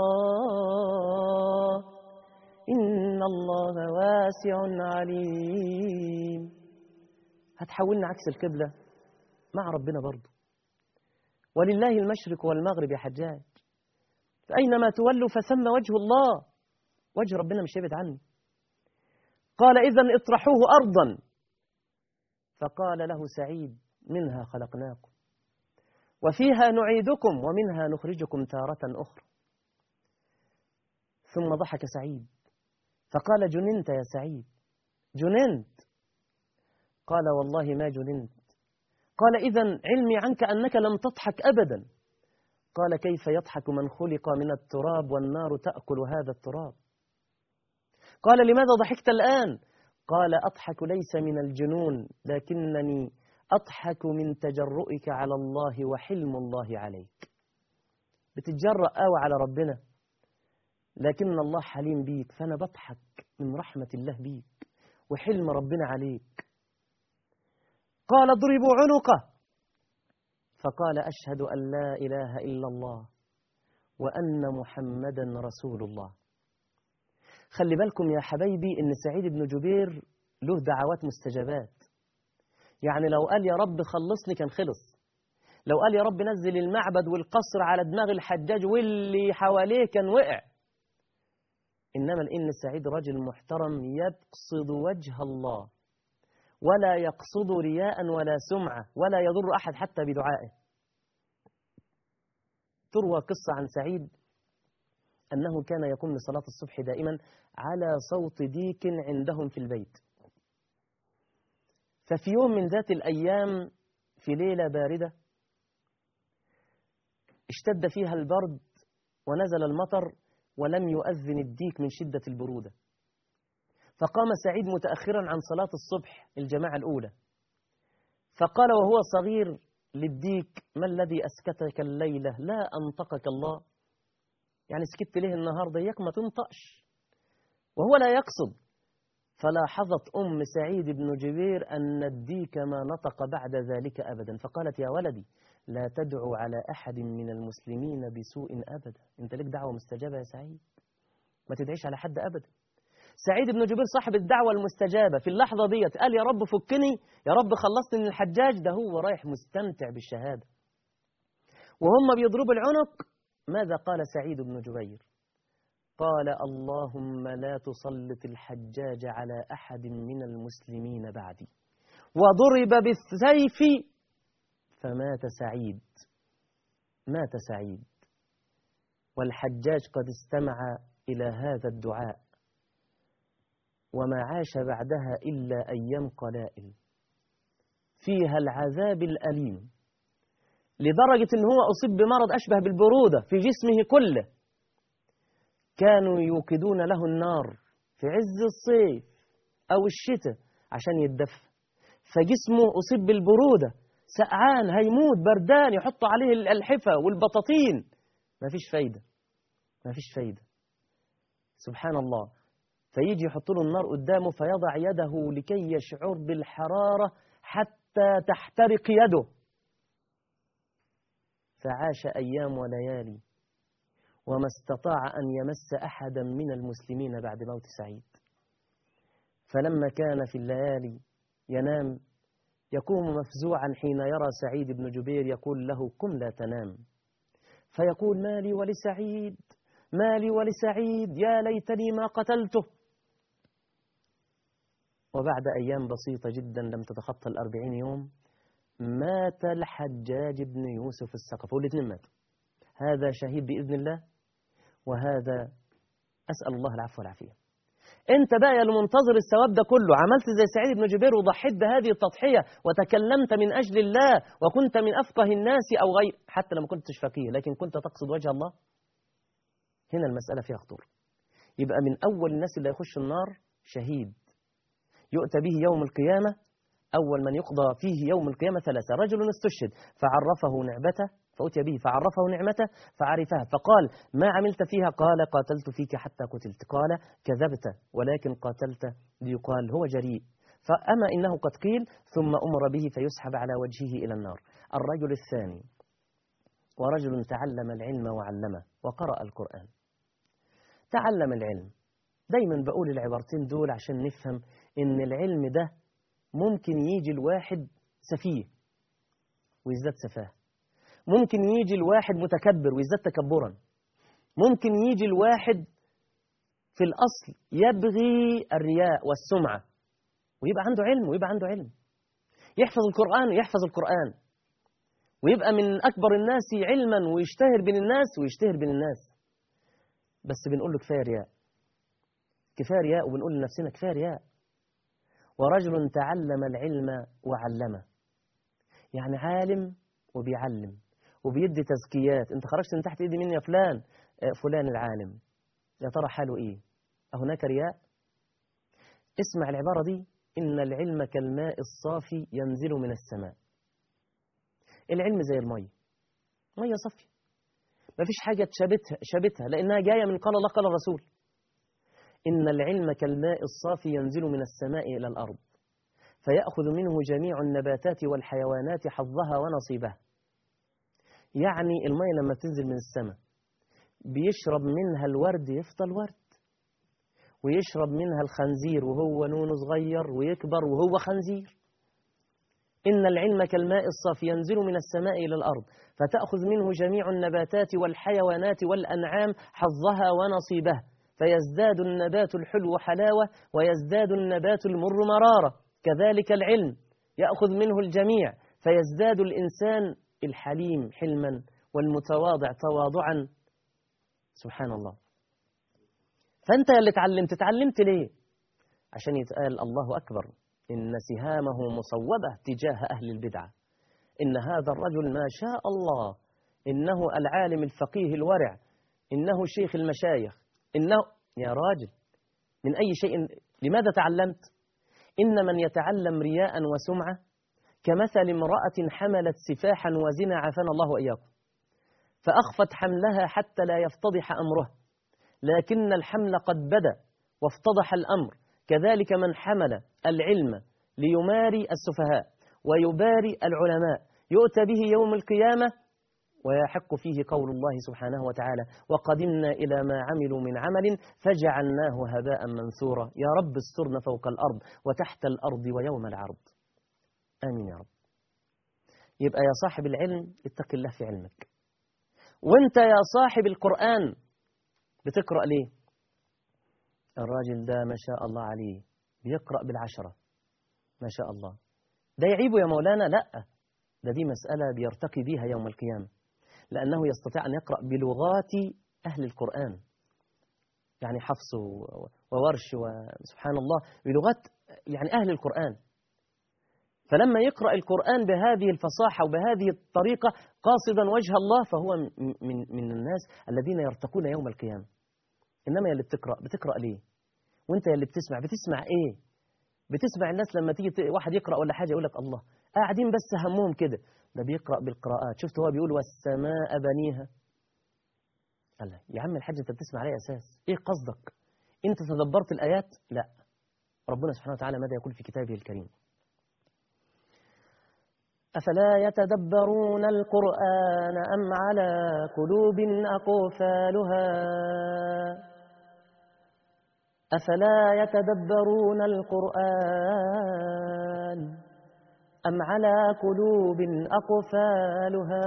الله، إن الله واسع عليم. هتحولنا عكس القبلة مع ربنا برضو. ولله المشرق والمغرب يا حجاج، فأينما تولوا فثم وجه الله، وجه ربنا مش يبعد عني. قال إذن اطرحوه أرضا. فقال له سعيد منها خلقناكم وفيها نعيدكم ومنها نخرجكم تارة أخرى. ثم ضحك سعيد فقال جننت يا سعيد، جننت؟ قال والله ما جننت. قال إذن علمي عنك أنك لم تضحك أبدا. قال كيف يضحك من خلق من التراب والنار تأكل هذا التراب؟ قال لماذا ضحكت الآن؟ قال أضحك ليس من الجنون، لكنني أضحك من تجرؤك على الله وحلم الله عليك. بتتجرأ قوي على ربنا، لكن الله حليم بيك، فأنا بضحك من رحمة الله بيك وحلم ربنا عليك. قال اضربوا عنقه. فقال أشهد أن لا إله إلا الله وأن محمدا رسول الله. خلي بالكم يا حبايبي إن سعيد بن جبير له دعوات مستجابات. يعني لو قال يا رب خلصني كان خلص، لو قال يا رب نزل المعبد والقصر على دماغ الحجاج واللي حواليه كان وقع. إنما لأن سعيد رجل محترم يقصد وجه الله ولا يقصد رياء ولا سمعة ولا يضر أحد حتى بدعائه. تروى قصة عن سعيد أنه كان يقوم لصلاة الصبح دائما على صوت ديك عندهم في البيت. ففي يوم من ذات الأيام في ليلة باردة اشتد فيها البرد ونزل المطر ولم يؤذن الديك من شدة البرودة، فقام سعيد متأخرا عن صلاة الصبح الجماعة الأولى، فقال وهو صغير للديك: ما الذي أسكتك الليلة؟ لا أنطقك الله. يعني سكت ليه النهاردة؟ ياك ما تنطقش، وهو لا يقصد. فلاحظت أم سعيد بن جبير أن الديك ما نطق بعد ذلك أبدا، فقالت: يا ولدي لا تدعو على أحد من المسلمين بسوء أبدا. أنت لك دعوة مستجابة يا سعيد، ما تدعيش على حد أبدا. سعيد بن جبير صاحب الدعوة المستجابة في اللحظة ديت قال: يا رب فكني، يا رب خلصني من الحجاج. ده هو رايح مستمتع بالشهادة وهم بيضربوا العنق. ماذا قال سعيد بن جبير؟ قال: اللهم لا تسلط الحجاج على أحد من المسلمين بعدي. وضرب بالسيف فمات سعيد. مات سعيد والحجاج قد استمع إلى هذا الدعاء، وما عاش بعدها إلا أيام قلائل فيها العذاب الأليم، لدرجة أنه هو أصيب بمرض أشبه بالبرودة في جسمه كله. كانوا يوقدون له النار في عز الصيف أو الشتاء عشان يتدفى، فجسمه أصيب بالبرودة، سقعان، هيموت، بردان، يحطوا عليه الحفا والبطاطين، ما فيش فايدة، ما فيش فايدة. سبحان الله. فيجي يحط له النار قدامه فيضع يده لكي يشعر بالحرارة حتى تحترق يده. فعاش أيام وليالي وما استطاع أن يمس أحدا من المسلمين بعد موت سعيد. فلما كان في الليالي ينام يقوم مفزوعا حين يرى سعيد بن جبير يقول له: قم لا تنام. فيقول: مالي ولسعيد، مالي ولسعيد، يا ليتني ما قتلته. وبعد أيام بسيطة جدا لم تتخطى الأربعين يوم مات الحجاج بن يوسف الثقفي، والاثنين ماتوا. هذا شهيد بإذن الله، وهذا أسأل الله العفو والعافية. أنت بقى يا المنتظر الثواب ده كله عملت زي سعيد بن جبير وضحيت بهذه التضحية وتكلمت من أجل الله وكنت من أفقه الناس أو غير، حتى لما كنتش فقيه لكن كنت تقصد وجه الله. هنا المسألة فيها خطورة. يبقى من أول الناس اللي يخش النار شهيد يؤتى به يوم القيامة. أول من يقضى فيه يوم القيامة ثلاثة: رجل استشهد فعرفه نعمته فأتي به فعرفه نعمته فعرفها فقال: ما عملت فيها؟ قال: قاتلت فيك حتى قتلت. قال: كذبت ولكن قاتلت ليقال هو جريء. فأما إنه قد قيل ثم أمر به فيسحب على وجهه إلى النار. الرجل الثاني: ورجل تعلم العلم وعلمه وقرأ القرآن. تعلم العلم، دايما بقول العبارتين دول عشان نفهم إن العلم ده ممكن يجي الواحد سفيه ويزداد سفاه، ممكن يجي الواحد متكبر ويزداد تكبرا، ممكن يجي الواحد في الأصل يبغي الرياء والسمعة ويبقى عنده علم ويبقى عنده علم، يحفظ القرآن ويحفظ القرآن ويبقى من أكبر الناس علما ويشتهر بين الناس ويشتهر بين الناس. بس بنقول له كفاية رياء، كفاية رياء، وبنقول لنفسنا كفاية رياء. ورجل تعلم العلم وعلمه، يعني عالم وبيعلم وبيدي تزكيات. انت خرجت من تحت ايدي مين يا فلان؟ فلان العالم. يا ترى حاله ايه؟ أهناك رياء؟ اسمع العبارة دي: إن العلم كالماء الصافي ينزل من السماء. العلم زي المية، مية صافية ما فيش حاجة تشابتها شابتها لأنها جاية من قال الله قال الرسول. إن العلم كالماء الصافي ينزل من السماء إلى الأرض فيأخذ منه جميع النباتات والحيوانات حظها ونصيبها. يعني المية لما تنزل من السماء بيشرب منها الورد يفضل ورد، ويشرب منها الخنزير وهو نون صغير ويكبر وهو خنزير. إن العلم كالماء الصافي ينزل من السماء إلى الأرض فتأخذ منه جميع النباتات والحيوانات والأنعام حظها ونصيبها، فيزداد النبات الحلو حلاوة ويزداد النبات المر مرارة. كذلك العلم يأخذ منه الجميع فيزداد الإنسان الحليم حلما والمتواضع تواضعا. سبحان الله. فأنت اللي اتعلمت اتعلمت ليه؟ عشان يتقال الله أكبر إن سهامه مصوبة تجاه أهل البدعة، إن هذا الرجل ما شاء الله إنه العالم الفقيه الورع، إنه شيخ المشايخ، إنه يا راجل من أي شيء لماذا تعلمت؟ إن من يتعلم رياء وسمعة كمثل امرأة حملت سفاحا وزنا عافانا الله وإياكم، فأخفت حملها حتى لا يفتضح أمره، لكن الحمل قد بدا وافتضح الأمر. كذلك من حمل العلم ليماري السفهاء ويباري العلماء يؤتى به يوم القيامة ويحق فيه قول الله سبحانه وتعالى وقدمنا إلى ما عملوا من عمل فجعلناه هباء منثورا. يا رب استرنا فوق الأرض وتحت الأرض ويوم العرض. آمين يا رب. يبقى يا صاحب العلم اتق الله في علمك. وانت يا صاحب القرآن بتقرأ ليه؟ الراجل ده ما شاء الله عليه بيقرأ بالعشرة ما شاء الله، ده يعيبه يا مولانا؟ لا، ده دي مسألة بيرتقي بيها يوم القيامة، لأنه يستطيع أن يقرأ بلغات أهل القرآن، يعني حفص وورش وسبحان الله بلغات يعني أهل القرآن. فلما يقرأ القرآن بهذه الفصاحة وبهذه الطريقة قاصدا وجه الله فهو من, من الناس الذين يرتقون يوم القيامة. إنما يلي بتقرأ بتقرأ ليه؟ وانت يلي بتسمع بتسمع ايه؟ بتسمع الناس لما تيجي واحد يقرأ ولا حاجة يقول لك الله قاعدين بس همهم كده، ده بيقرأ بالقراءات. شفت هو بيقول والسماء بنيها. الله يا عم الحاج انت بتسمع على اساس ايه؟ قصدك انت تدبرت الآيات؟ لا، ربنا سبحانه وتعالى ماذا يقول في كتابه الكريم؟ أفلا يتدبرون القرآن أم على قلوب أقفالها أفلا يتدبرون القرآن أم على قلوب أقفالها.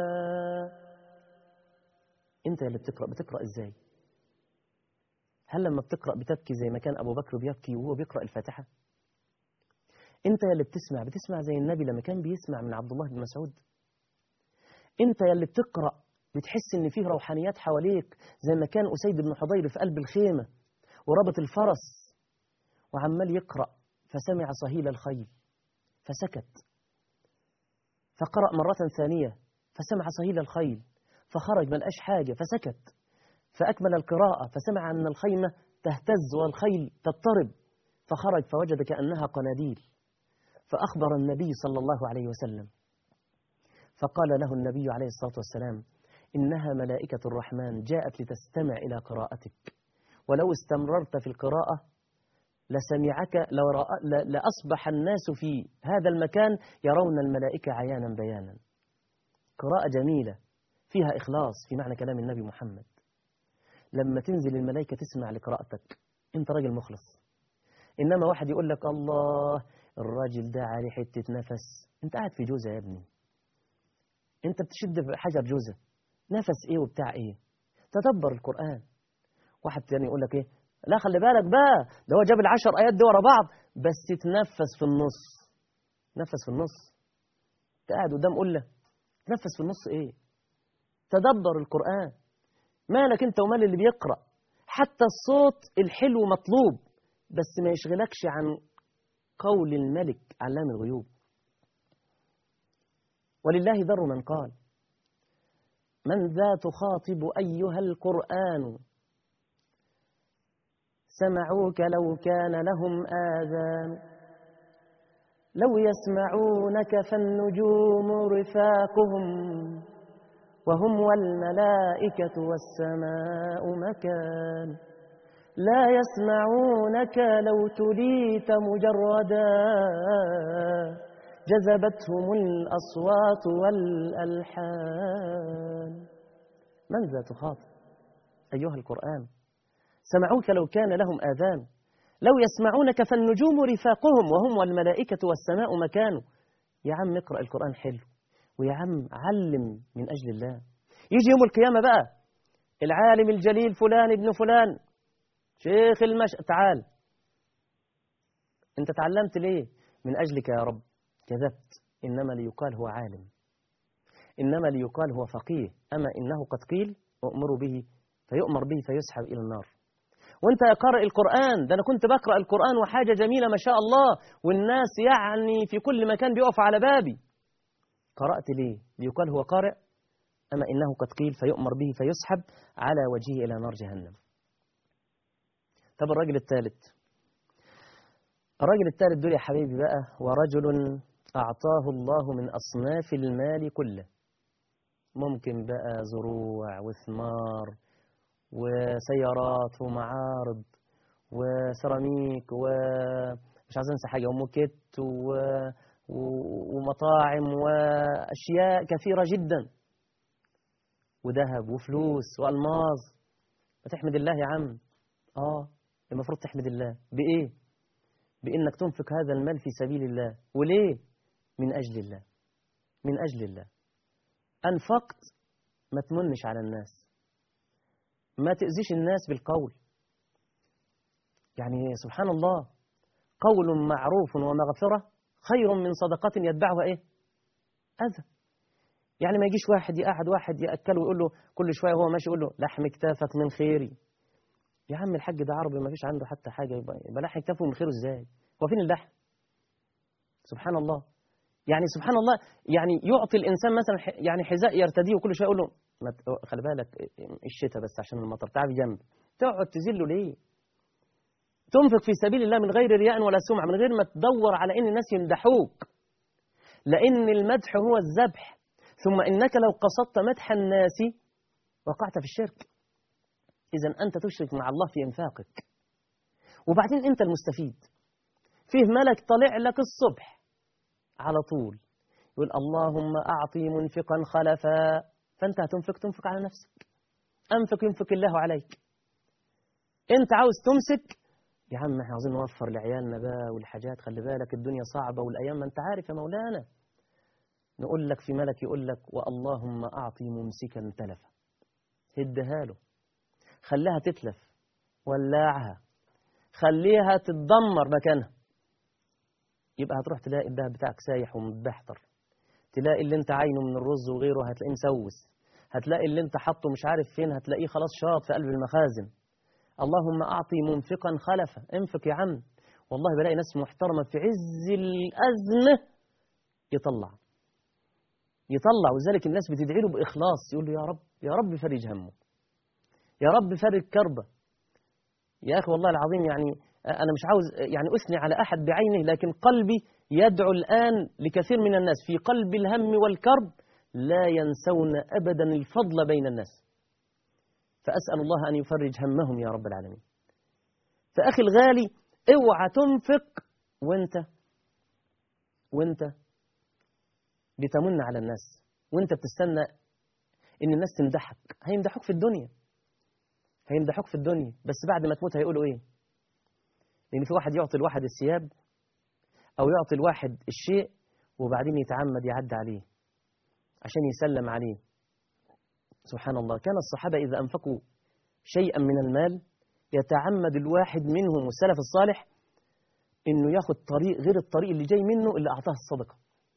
أنت اللي بتقرأ بتقرأ إزاي؟ هل لما بتقرأ بتبكي زي ما كان أبو بكر بيبكي وهو بيقرأ الفاتحة؟ أنت اللي بتسمع بتسمع زي النبي لما كان بيسمع من عبد الله بن مسعود؟ أنت اللي بتقرأ بتحس إن فيه روحانيات حواليك زي ما كان أسيد بن حضير في قلب الخيمة وربط الفرس وعمال يقرأ فسمع صهيل الخيل فسكت، فقرأ مرة ثانية فسمع صهيل الخيل فخرج ما لقاش حاجة فسكت، فأكمل القراءة فسمع أن الخيمة تهتز والخيل تضطرب فخرج فوجد كأنها قناديل، فأخبر النبي صلى الله عليه وسلم فقال له النبي عليه الصلاة والسلام إنها ملائكة الرحمن جاءت لتستمع إلى قراءتك، ولو استمررت في القراءة لسمعك لأصبح الناس في هذا المكان يرون الملائكة عيانا بيانا. قراءة جميلة فيها إخلاص في معنى كلام النبي محمد. لما تنزل الملائكة تسمع لقراءتك أنت راجل مخلص. إنما واحد يقول لك الله الراجل ده عليه حتة نفس، أنت قاعد في جوزة يا ابني، أنت بتشد حجر جوزة، نفس إيه وبتاع إيه؟ تدبر القرآن. واحد تاني يقول لك إيه؟ لا خلي بالك بقى ده هو جاب العشر آيات دي ورا بعض، بس تتنفس في النص. نفس في النص؟ أنت قاعد قدام قلة تنفس في النص إيه؟ تدبر القرآن. مالك أنت ومال اللي بيقرأ؟ حتى الصوت الحلو مطلوب بس ما يشغلكش عن قول الملك علام الغيوب. ولله در من قال من ذا تخاطب أيها القرآن سمعوك لو كان لهم آذان، لو يسمعونك فالنجوم رفاقهم وهم والملائكة والسماء مكان، لا يسمعونك لو تليت مجردا جذبتهم الأصوات والألحان. من ذا تخاطب أيها القرآن سمعوك لو كان لهم آذان لو يسمعونك فالنجوم رفاقهم وهم والملائكة والسماء مكانه. يا عم اقرأ القرآن حلو، ويا عم علم من أجل الله. يجي يوم القيامة بقى العالم الجليل فلان ابن فلان شيخ المش تعال، انت تعلمت ليه؟ من أجلك يا رب. كذبت، إنما ليقال هو عالم، إنما ليقال هو فقيه، أما إنه قد قيل أؤمر به فيؤمر به فيسحب إلى النار. وانت يا قارئ القرآن، ده أنا كنت بقرأ القرآن وحاجة جميلة ما شاء الله، والناس يعني في كل مكان بيقف على بابي. قرأت ليه؟ ليقال هو قارئ، أما إنه قد قيل فيؤمر به فيسحب على وجهه إلى نار جهنم. طب الراجل الثالث، الراجل الثالث دول يا حبيبي بقى، ورجل أعطاه الله من أصناف المال كله، ممكن بقى زروع وثمار وسيارات ومعارض وسيراميك ومش عايز انسى حاجة وموكيت و... و... ومطاعم وأشياء كثيرة جدا وذهب وفلوس وألماظ. فتحمد الله يا عم. آه المفروض تحمد الله بإيه؟ بإنك تنفق هذا المال في سبيل الله. وليه؟ من أجل الله، من أجل الله. أنفقت ما تمنش على الناس، ما تأذيش الناس بالقول. يعني سبحان الله، قول معروف ومغفرة خير من صدقة يتبعها إيه؟ أذى. يعني ما يجيش واحد يقعد واحد يأكله ويقول له كل شوية وهو ماشي يقول له لحم كتافك من خيري. يا عم الحاج ده عربي ما فيش عنده حتى حاجة، يبقى, يبقى لحم كتافه من خيره إزاي؟ هو فين اللحم؟ سبحان الله. يعني سبحان الله، يعني يعطي الإنسان مثلا يعني حذاء يرتديه وكل شوية يقول له ما خلي بالك الشتاء بس عشان المطر تعال جنبي. تقعد تذله ليه؟ تنفق في سبيل الله من غير رياء ولا سمعة، من غير ما تدور على إن الناس يمدحوك، لأن المدح هو الذبح. ثم إنك لو قصدت مدح الناس وقعت في الشرك. إذن أنت تشرك مع الله في إنفاقك. وبعدين أنت المستفيد. فيه ملك طلع لك الصبح على طول يقول اللهم أعطي منفقا خلفا، فأنت هتنفق تنفق على نفسك. أنفق ينفق الله عليك. أنت عاوز تمسك يا عم احنا عاوزين نوفر لعيالنا بقى والحاجات، خلي بالك الدنيا صعبة والأيام ما أنت عارف يا مولانا. نقول لك في ملك يقول لك واللهم أعطي ممسكا تلفا، هدها له، خليها تتلف، ولعها، خليها تتدمر مكانها. يبقى هتروح تلاقي الدهب بتاعك سايح ومتبحتر، تلاقي اللي انت عاينه من الرز وغيره هتلاقيه مسوس، هتلاقي اللي انت حاطه مش عارف فين هتلاقيه خلاص شاط في قلب المخازن. اللهم أعطي منفقا خلفا، انفق يا عم. والله بلاقي ناس محترمة في عز الأزمة يطلع يطلع وذلك الناس بتدعي له بإخلاص، يقول له يا رب يا رب فرج همه، يا رب فرج كربه. يا أخي والله العظيم يعني أنا مش عاوز يعني أثني على أحد بعينه، لكن قلبي يدعو الآن لكثير من الناس في قلب الهم والكرب لا ينسون أبدا الفضل بين الناس. فأسأل الله أن يفرج همهم يا رب العالمين. فأخي الغالي اوعى تنفق وانت وانت بتمن على الناس، وانت بتستنى ان الناس تمدحك. هيمدحوك في الدنيا، هيمدحوك في الدنيا، بس بعد ما تموت هيقولوا ايه؟ لان في واحد يعطي الواحد الثياب او يعطي الواحد الشيء وبعدين يتعمد يعد عليه عشان يسلم عليه. سبحان الله. كان الصحابة إذا أنفقوا شيئا من المال يتعمد الواحد منهم والسلف الصالح إنه ياخد طريق غير الطريق اللي جاي منه اللي أعطاه الصدقة،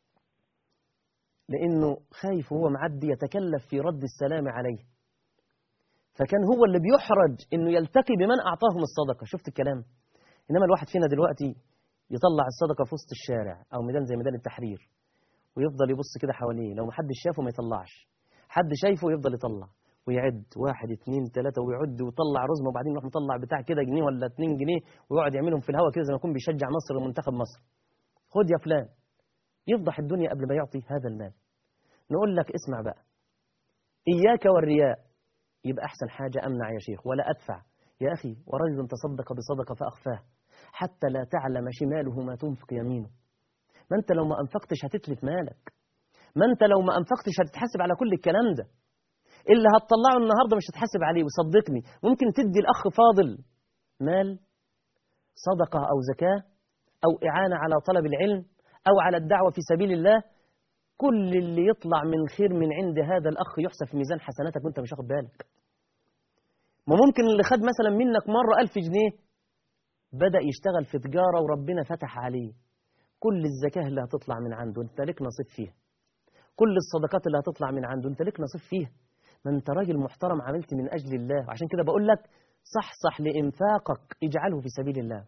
لأنه خايف وهو معدي يتكلف في رد السلام عليه، فكان هو اللي بيحرج إنه يلتقي بمن أعطاهم الصدقة. شفت الكلام؟ إنما الواحد فينا دلوقتي يطلع الصدقة في وسط الشارع أو ميدان زي ميدان التحرير ويفضل يبص كده حواليه، لو محدش شافه ما يطلعش، حد شايفه يفضل يطلع ويعد واحد اتنين تلاتة ويعد ويطلع رزمه، وبعدين يروح مطلع بتاع كده جنيه ولا اتنين جنيه ويقعد يعملهم في الهواء كده زي ما يكون بيشجع مصر ومنتخب مصر. خد يا فلان، يفضح الدنيا قبل ما يعطي هذا المال. نقول لك اسمع بقى، إياك والرياء، يبقى أحسن حاجة أمنع يا شيخ ولا أدفع. يا أخي ورجل تصدق بصدقة فأخفاه حتى لا تعلم شماله ما تنفق يمينه. ما أنت لو ما أنفقتش هتتلف مالك، ما أنت لو ما أنفقتش هتتحاسب على كل الكلام ده. اللي هتطلعه النهاردة مش هتحاسب عليه. وصدقني ممكن تدي الأخ فاضل مال صدقة أو زكاة أو إعانة على طلب العلم أو على الدعوة في سبيل الله، كل اللي يطلع من خير من عند هذا الأخ يحسب في ميزان حسناتك وانت مش واخد بالك. ما ممكن اللي خد مثلا منك مرة ألف جنيه بدأ يشتغل في تجارة وربنا فتح عليه، كل الزكاة اللي هتطلع من عنده انت لك نصيب فيها، كل الصدقات اللي هتطلع من عنده انت لك نصيب فيها. ما انت راجل محترم عملت من أجل الله، وعشان كده بقول لك صحصح لإنفاقك اجعله في سبيل الله.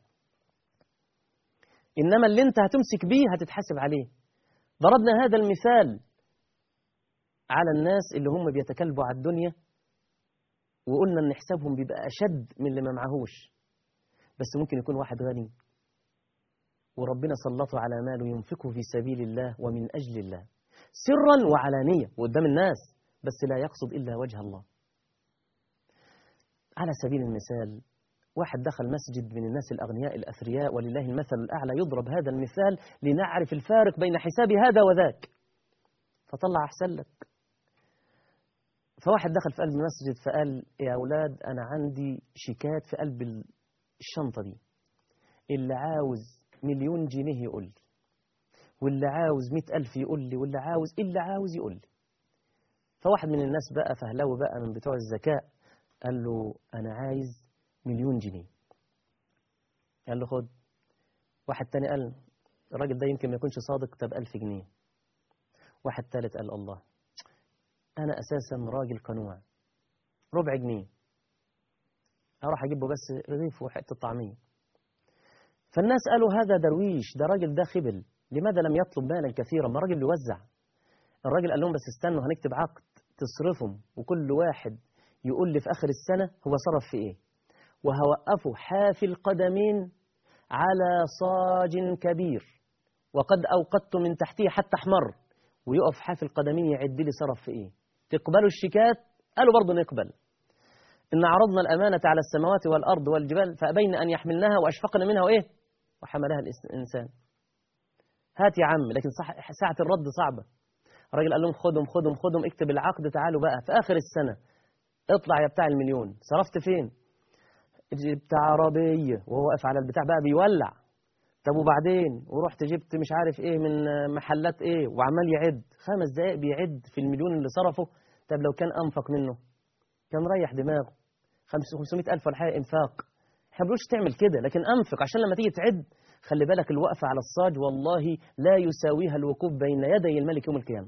إنما اللي انت هتمسك بيه هتتحاسب عليه. ضربنا هذا المثال على الناس اللي هم بيتكلبوا على الدنيا، وقلنا ان حسابهم بيبقى أشد من اللي ما معهوش. بس ممكن يكون واحد غني وربنا سلطه على ماله ينفقه في سبيل الله ومن أجل الله سرا وعلانية وقدام الناس، بس لا يقصد إلا وجه الله. على سبيل المثال واحد دخل مسجد من الناس الأغنياء الأثرياء ولله المثل الأعلى، يضرب هذا المثال لنعرف الفارق بين حساب هذا وذاك، فطلع أحسن لك. فواحد دخل في قلب المسجد فقال يا أولاد أنا عندي شيكات في قلب الشنطة دي، اللي عاوز مليون جنيه يقول لي، واللي عاوز مئة ألف يقول لي، واللي عاوز اللي عاوز يقول لي. فواحد من الناس بقى فهلوه بقى من بتوع الذكاء قال له أنا عايز مليون جنيه. قال له خد. واحد تاني قال الراجل ده يمكن ما يكونش صادق، طب ألف جنيه. واحد تالت قال الله أنا أساسا راجل قنوع، ربع جنيه أروح أجيبه بس رغيف وحتة طعمية. فالناس قالوا هذا درويش، ده راجل ده خبل، لماذا لم يطلب مالا كثيرا؟ ما راجل يوزع. الراجل قال لهم بس استنوا هنكتب عقد تصرفهم، وكل واحد يقول لي في آخر السنة هو صرف في إيه، وهوقفه حافي القدمين على صاج كبير وقد أوقدت من تحته حتى احمر، ويقف حافي القدمين يعد لي صرف في إيه. تقبلوا الشيكات؟ قالوا برضه نقبل. إن عرضنا الأمانة على السماوات والأرض والجبال فأبين أن يحملناها وأشفقن منها وإيه وحملها الإنسان. هات يا عم، لكن صح ساعة الرد صعبة. الراجل قال لهم خدهم خدهم خدهم اكتب العقد، تعالوا بقى في آخر السنة اطلع يا بتاع المليون صرفت فين؟ جبت عربية، وهو واقف على البتاع بقى بيولع. طب وبعدين ورحت جبت مش عارف ايه من محلات ايه، وعمال يعد خمس دقائق بيعد في المليون اللي صرفه. طب لو كان أنفق منه كان ريح دماغه، خمسمائة ألف ولا حاجة إنفاق. احنا بنقولش تعمل كده، لكن أنفق عشان لما تيجي تعد خلي بالك الوقفة على الصاج والله لا يساويها الوقوف بين يدي الملك يوم القيامة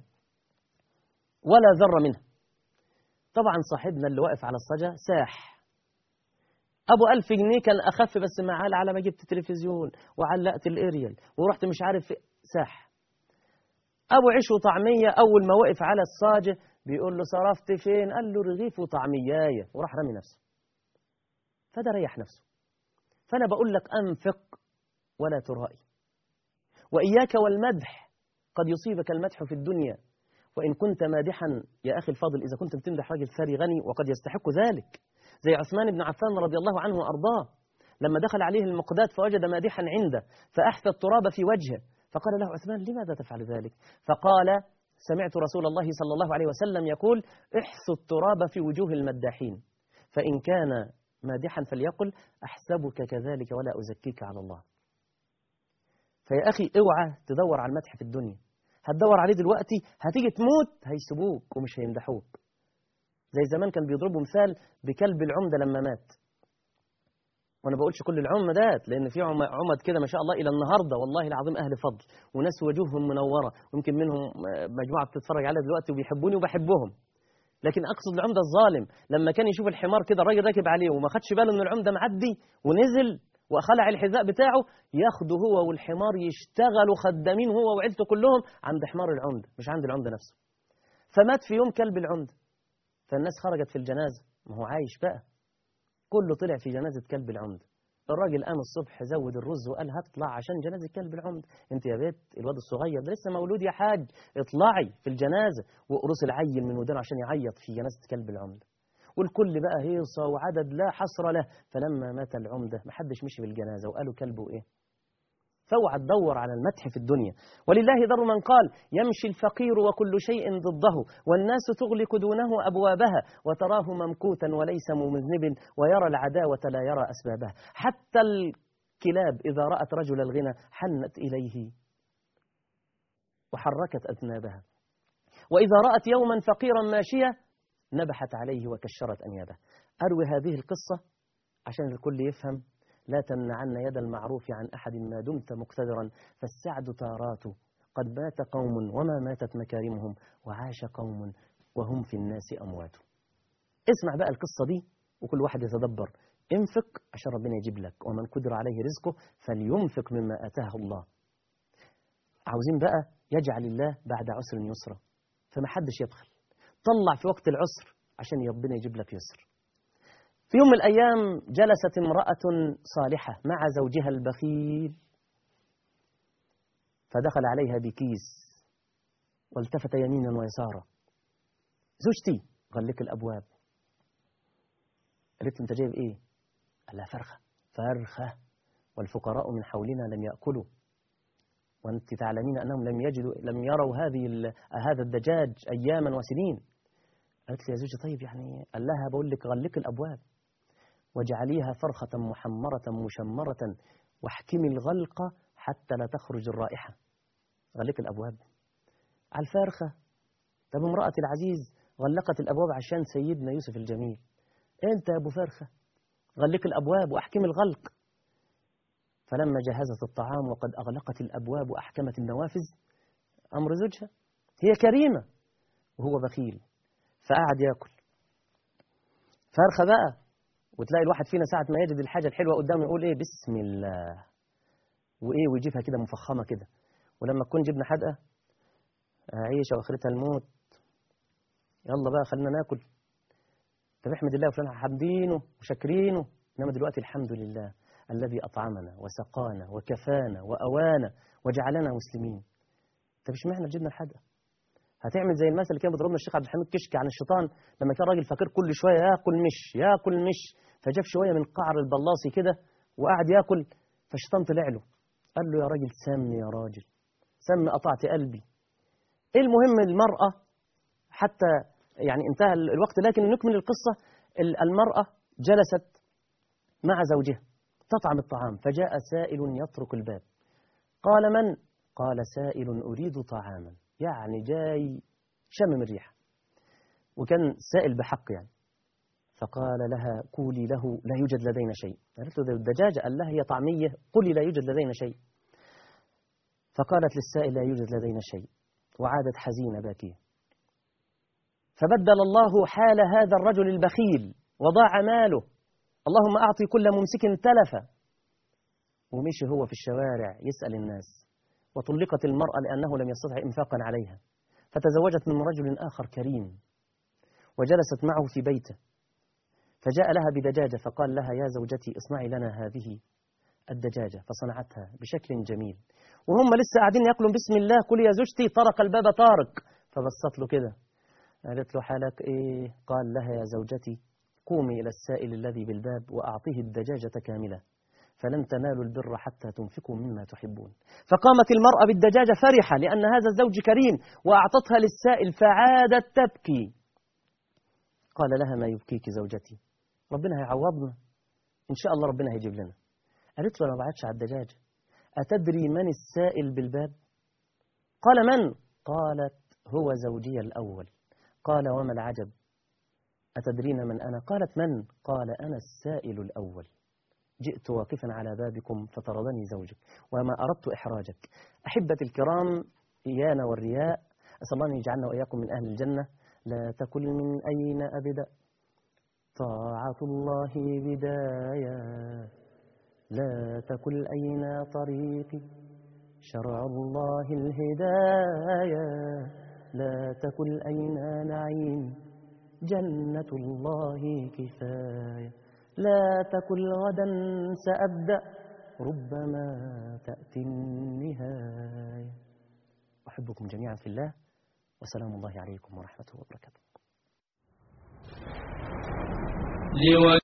ولا ذرة منها. طبعا صاحبنا اللي واقف على الصاجة ساح، أبو ألف جنيه كان أخف بس معاه على ما جبت تلفزيون وعلقت الإريال ورحت مش عارف ساح. أبو عيش وطعمية أول ما وقف على الصاجة بيقول له صرفت فين؟ قال له رغيف وطعمياية، وراح رمي نفسه. فده ريح نفسه. فأنا بقول لك أنفق ولا ترائي، وإياك والمدح، قد يصيبك المدح في الدنيا وإن كنت مادحا يا أخي الفاضل، إذا كنت بتمدح راجل ثري غني وقد يستحق ذلك، زي عثمان بن عفان رضي الله عنه وأرضاه، لما دخل عليه المقداد فوجد مادحا عنده فأحثى التراب في وجهه، فقال له عثمان لماذا تفعل ذلك؟ فقال سمعت رسول الله صلى الله عليه وسلم يقول احثوا التراب في وجوه المداحين، فإن كان مادحا فليقل أحسبك كذلك ولا أزكيك على الله. فيا أخي اوعى تدور على المدح في الدنيا، هتدور عليه دلوقتي هتيجي تموت هيسيبوك ومش هيمدحوك. زي زمان كان بيضربوا مثال بكلب العمدة لما مات، وانا بقولش كل العمدات لان في عمد كده ما شاء الله الى النهارده والله العظيم اهل فضل وناس وجوههم منوره، ويمكن منهم مجموعه بتتفرج عليها دلوقتي وبيحبوني وبحبهم، لكن اقصد العمده الظالم لما كان يشوف الحمار كده الراجل راكب عليه وما خدش باله ان العمده معدي ونزل وخلع الحذاء بتاعه، ياخده هو والحمار يشتغلوا خدامين هو وعيلته كلهم عند حمار العمده مش عند العمده نفسه. فمات في يوم كلب العمده، فالناس خرجت في الجنازه، ما هو عايش بقى، كله طلع في جنازة كلب العمدة. الراجل قام الصبح زود الرز وقال هطلع عشان جنازة كلب العمدة. انت يا بيت الواد الصغير ده لسه مولود يا حاج، اطلعي في الجنازة، وقرص العيل من ودانه عشان يعيط في جنازة كلب العمدة. والكل بقى هيصة وعدد لا حصر له. فلما مات العمدة ما حدش مشي بالجنازة وقالوا كلبه ايه. فاوعى تدور على المدح في الدنيا. ولله در من قال يمشي الفقير وكل شيء ضده والناس تغلق دونه أبوابها وتراه ممكوتا وليس مذنب ويرى العداوة لا يرى أسبابها. حتى الكلاب إذا رأت رجل الغنى حنت إليه وحركت أذنابها، وإذا رأت يوما فقيرا ماشية نبحت عليه وكشرت أنيابه. أروي هذه القصة عشان الكل يفهم. لا تمنعن يد المعروف عن أحد ما دمت مقتدرا فالسعد تارات قد مات قوم وما ماتت مكارمهم وعاش قوم وهم في الناس أموات. اسمع بقى القصة دي وكل واحد يتدبر. انفق عشان ربنا يجيب لك، ومن قدر عليه رزقه فلينفق مما آتاه الله. عاوزين بقى يجعل الله بعد عسر يسرا، فما حدش يبخل. طلع في وقت العسر عشان ربنا يجيب لك يسر. في يوم من الأيام جلست امرأة صالحة مع زوجها البخيل، فدخل عليها بكيس والتفت يمينا ويسارا. زوجتي غلق الأبواب. قالت له أنت جايب إيه؟ قال لها فرخة. فرخة والفقراء من حولنا لم يأكلوا وأنت تعلمين أنهم لم يجدوا لم يروا هذه هذا الدجاج أياما وسنين. قالت لي يا زوجي طيب يعني. قال لها بقول لك غلق الأبواب واجعليها فرخة محمرة مشمرة واحكمي الغلق حتى لا تخرج الرائحة. غلق الأبواب على الفرخة. طب امرأتي العزيز غلقت الأبواب عشان سيدنا يوسف الجميل، أنت يا أبو فرخة غلق الأبواب وأحكمي الغلق. فلما جهزت الطعام وقد أغلقت الأبواب وأحكمت النوافذ، أمر زوجها هي كريمة وهو بخيل، فقعد يأكل فرخة بقى. وتلاقي الواحد فينا ساعة ما يجد الحاجة الحلوة قدامه يقول إيه بسم الله وإيه ويجيبها كده مفخمة كده. ولما تكون جبنا حدقة عيشة وآخرتها الموت، يلا بقى خلينا ناكل. طب احمد الله وفلان حامدينه وشاكرينه. إنما دلوقتي الحمد لله الذي أطعمنا وسقانا وكفانا وأوانا وجعلنا مسلمين. طب اشمعنى جبنا الحدقة؟ هتعمل زي المثل اللي كان بيضربنا الشيخ عبد الحميد كشكي عن الشيطان لما كان راجل فقير كل شويه ياكل مش ياكل مش فجاب شويه من قعر البلاصي كده وقعد ياكل، فالشيطان طلع له قال له يا راجل سمي يا راجل سمي قطعت قلبي. المهم المرأة حتى يعني انتهى الوقت، لكن نكمل القصة. المرأة جلست مع زوجها تطعم الطعام، فجاء سائل يطرق الباب. قال من؟ قال سائل أريد طعاما، يعني جاي شمم الريحة، وكان سائل بحق يعني. فقال لها قولي له لا يوجد لدينا شيء. قالت له الدجاجة. قال لها هي طعمية، قولي لا يوجد لدينا شيء. فقالت للسائل لا يوجد لدينا شيء، وعادت حزينة باكية. فبدل الله حال هذا الرجل البخيل وضاع ماله، اللهم أعطي كل ممسك تلفا. ومشي هو في الشوارع يسأل الناس. وطلقت المرأة لأنه لم يستطع إنفاقا عليها، فتزوجت من رجل آخر كريم وجلست معه في بيته، فجاء لها بدجاجة فقال لها يا زوجتي اصنعي لنا هذه الدجاجة، فصنعتها بشكل جميل. وهم لسه قاعدين يأكلون بسم الله قل يا زوجتي طرق الباب طارق، فبصت له كده قالت له حالك إيه؟ قال لها يا زوجتي قومي إلى السائل الذي بالباب وأعطيه الدجاجة كاملة، فلن تنالوا البر حتى تنفقوا مما تحبون. فقامت المرأة بالدجاجة فرحة لأن هذا الزوج كريم، وأعطتها للسائل فعادت تبكي. قال لها ما يبكيك زوجتي؟ ربنا هيعوضنا إن شاء الله، ربنا هيجيب لنا. قالت له أنا ما بعتش على الدجاجة. أتدري من السائل بالباب؟ قال من؟ قالت هو زوجي الأول. قال وما العجب؟ أتدرين من أنا؟ قالت من؟ قال أنا السائل الأول، جئت واقفا على بابكم فطردني زوجك وما أردت إحراجك. أحبتي الكرام، إيانا والرياء، أسأل الله أن يجعلنا وإياكم من أهل الجنة. لا تكل من أين أبدأ طاعة الله بداية، لا تكل أين طريقي شرع الله الهداية، لا تكل أين نعيم جنة الله كفاية، لا تكل غدا سأبدأ ربما تأتي النهاية. أحبكم جميعا في الله، وسلام الله عليكم ورحمته وبركاته.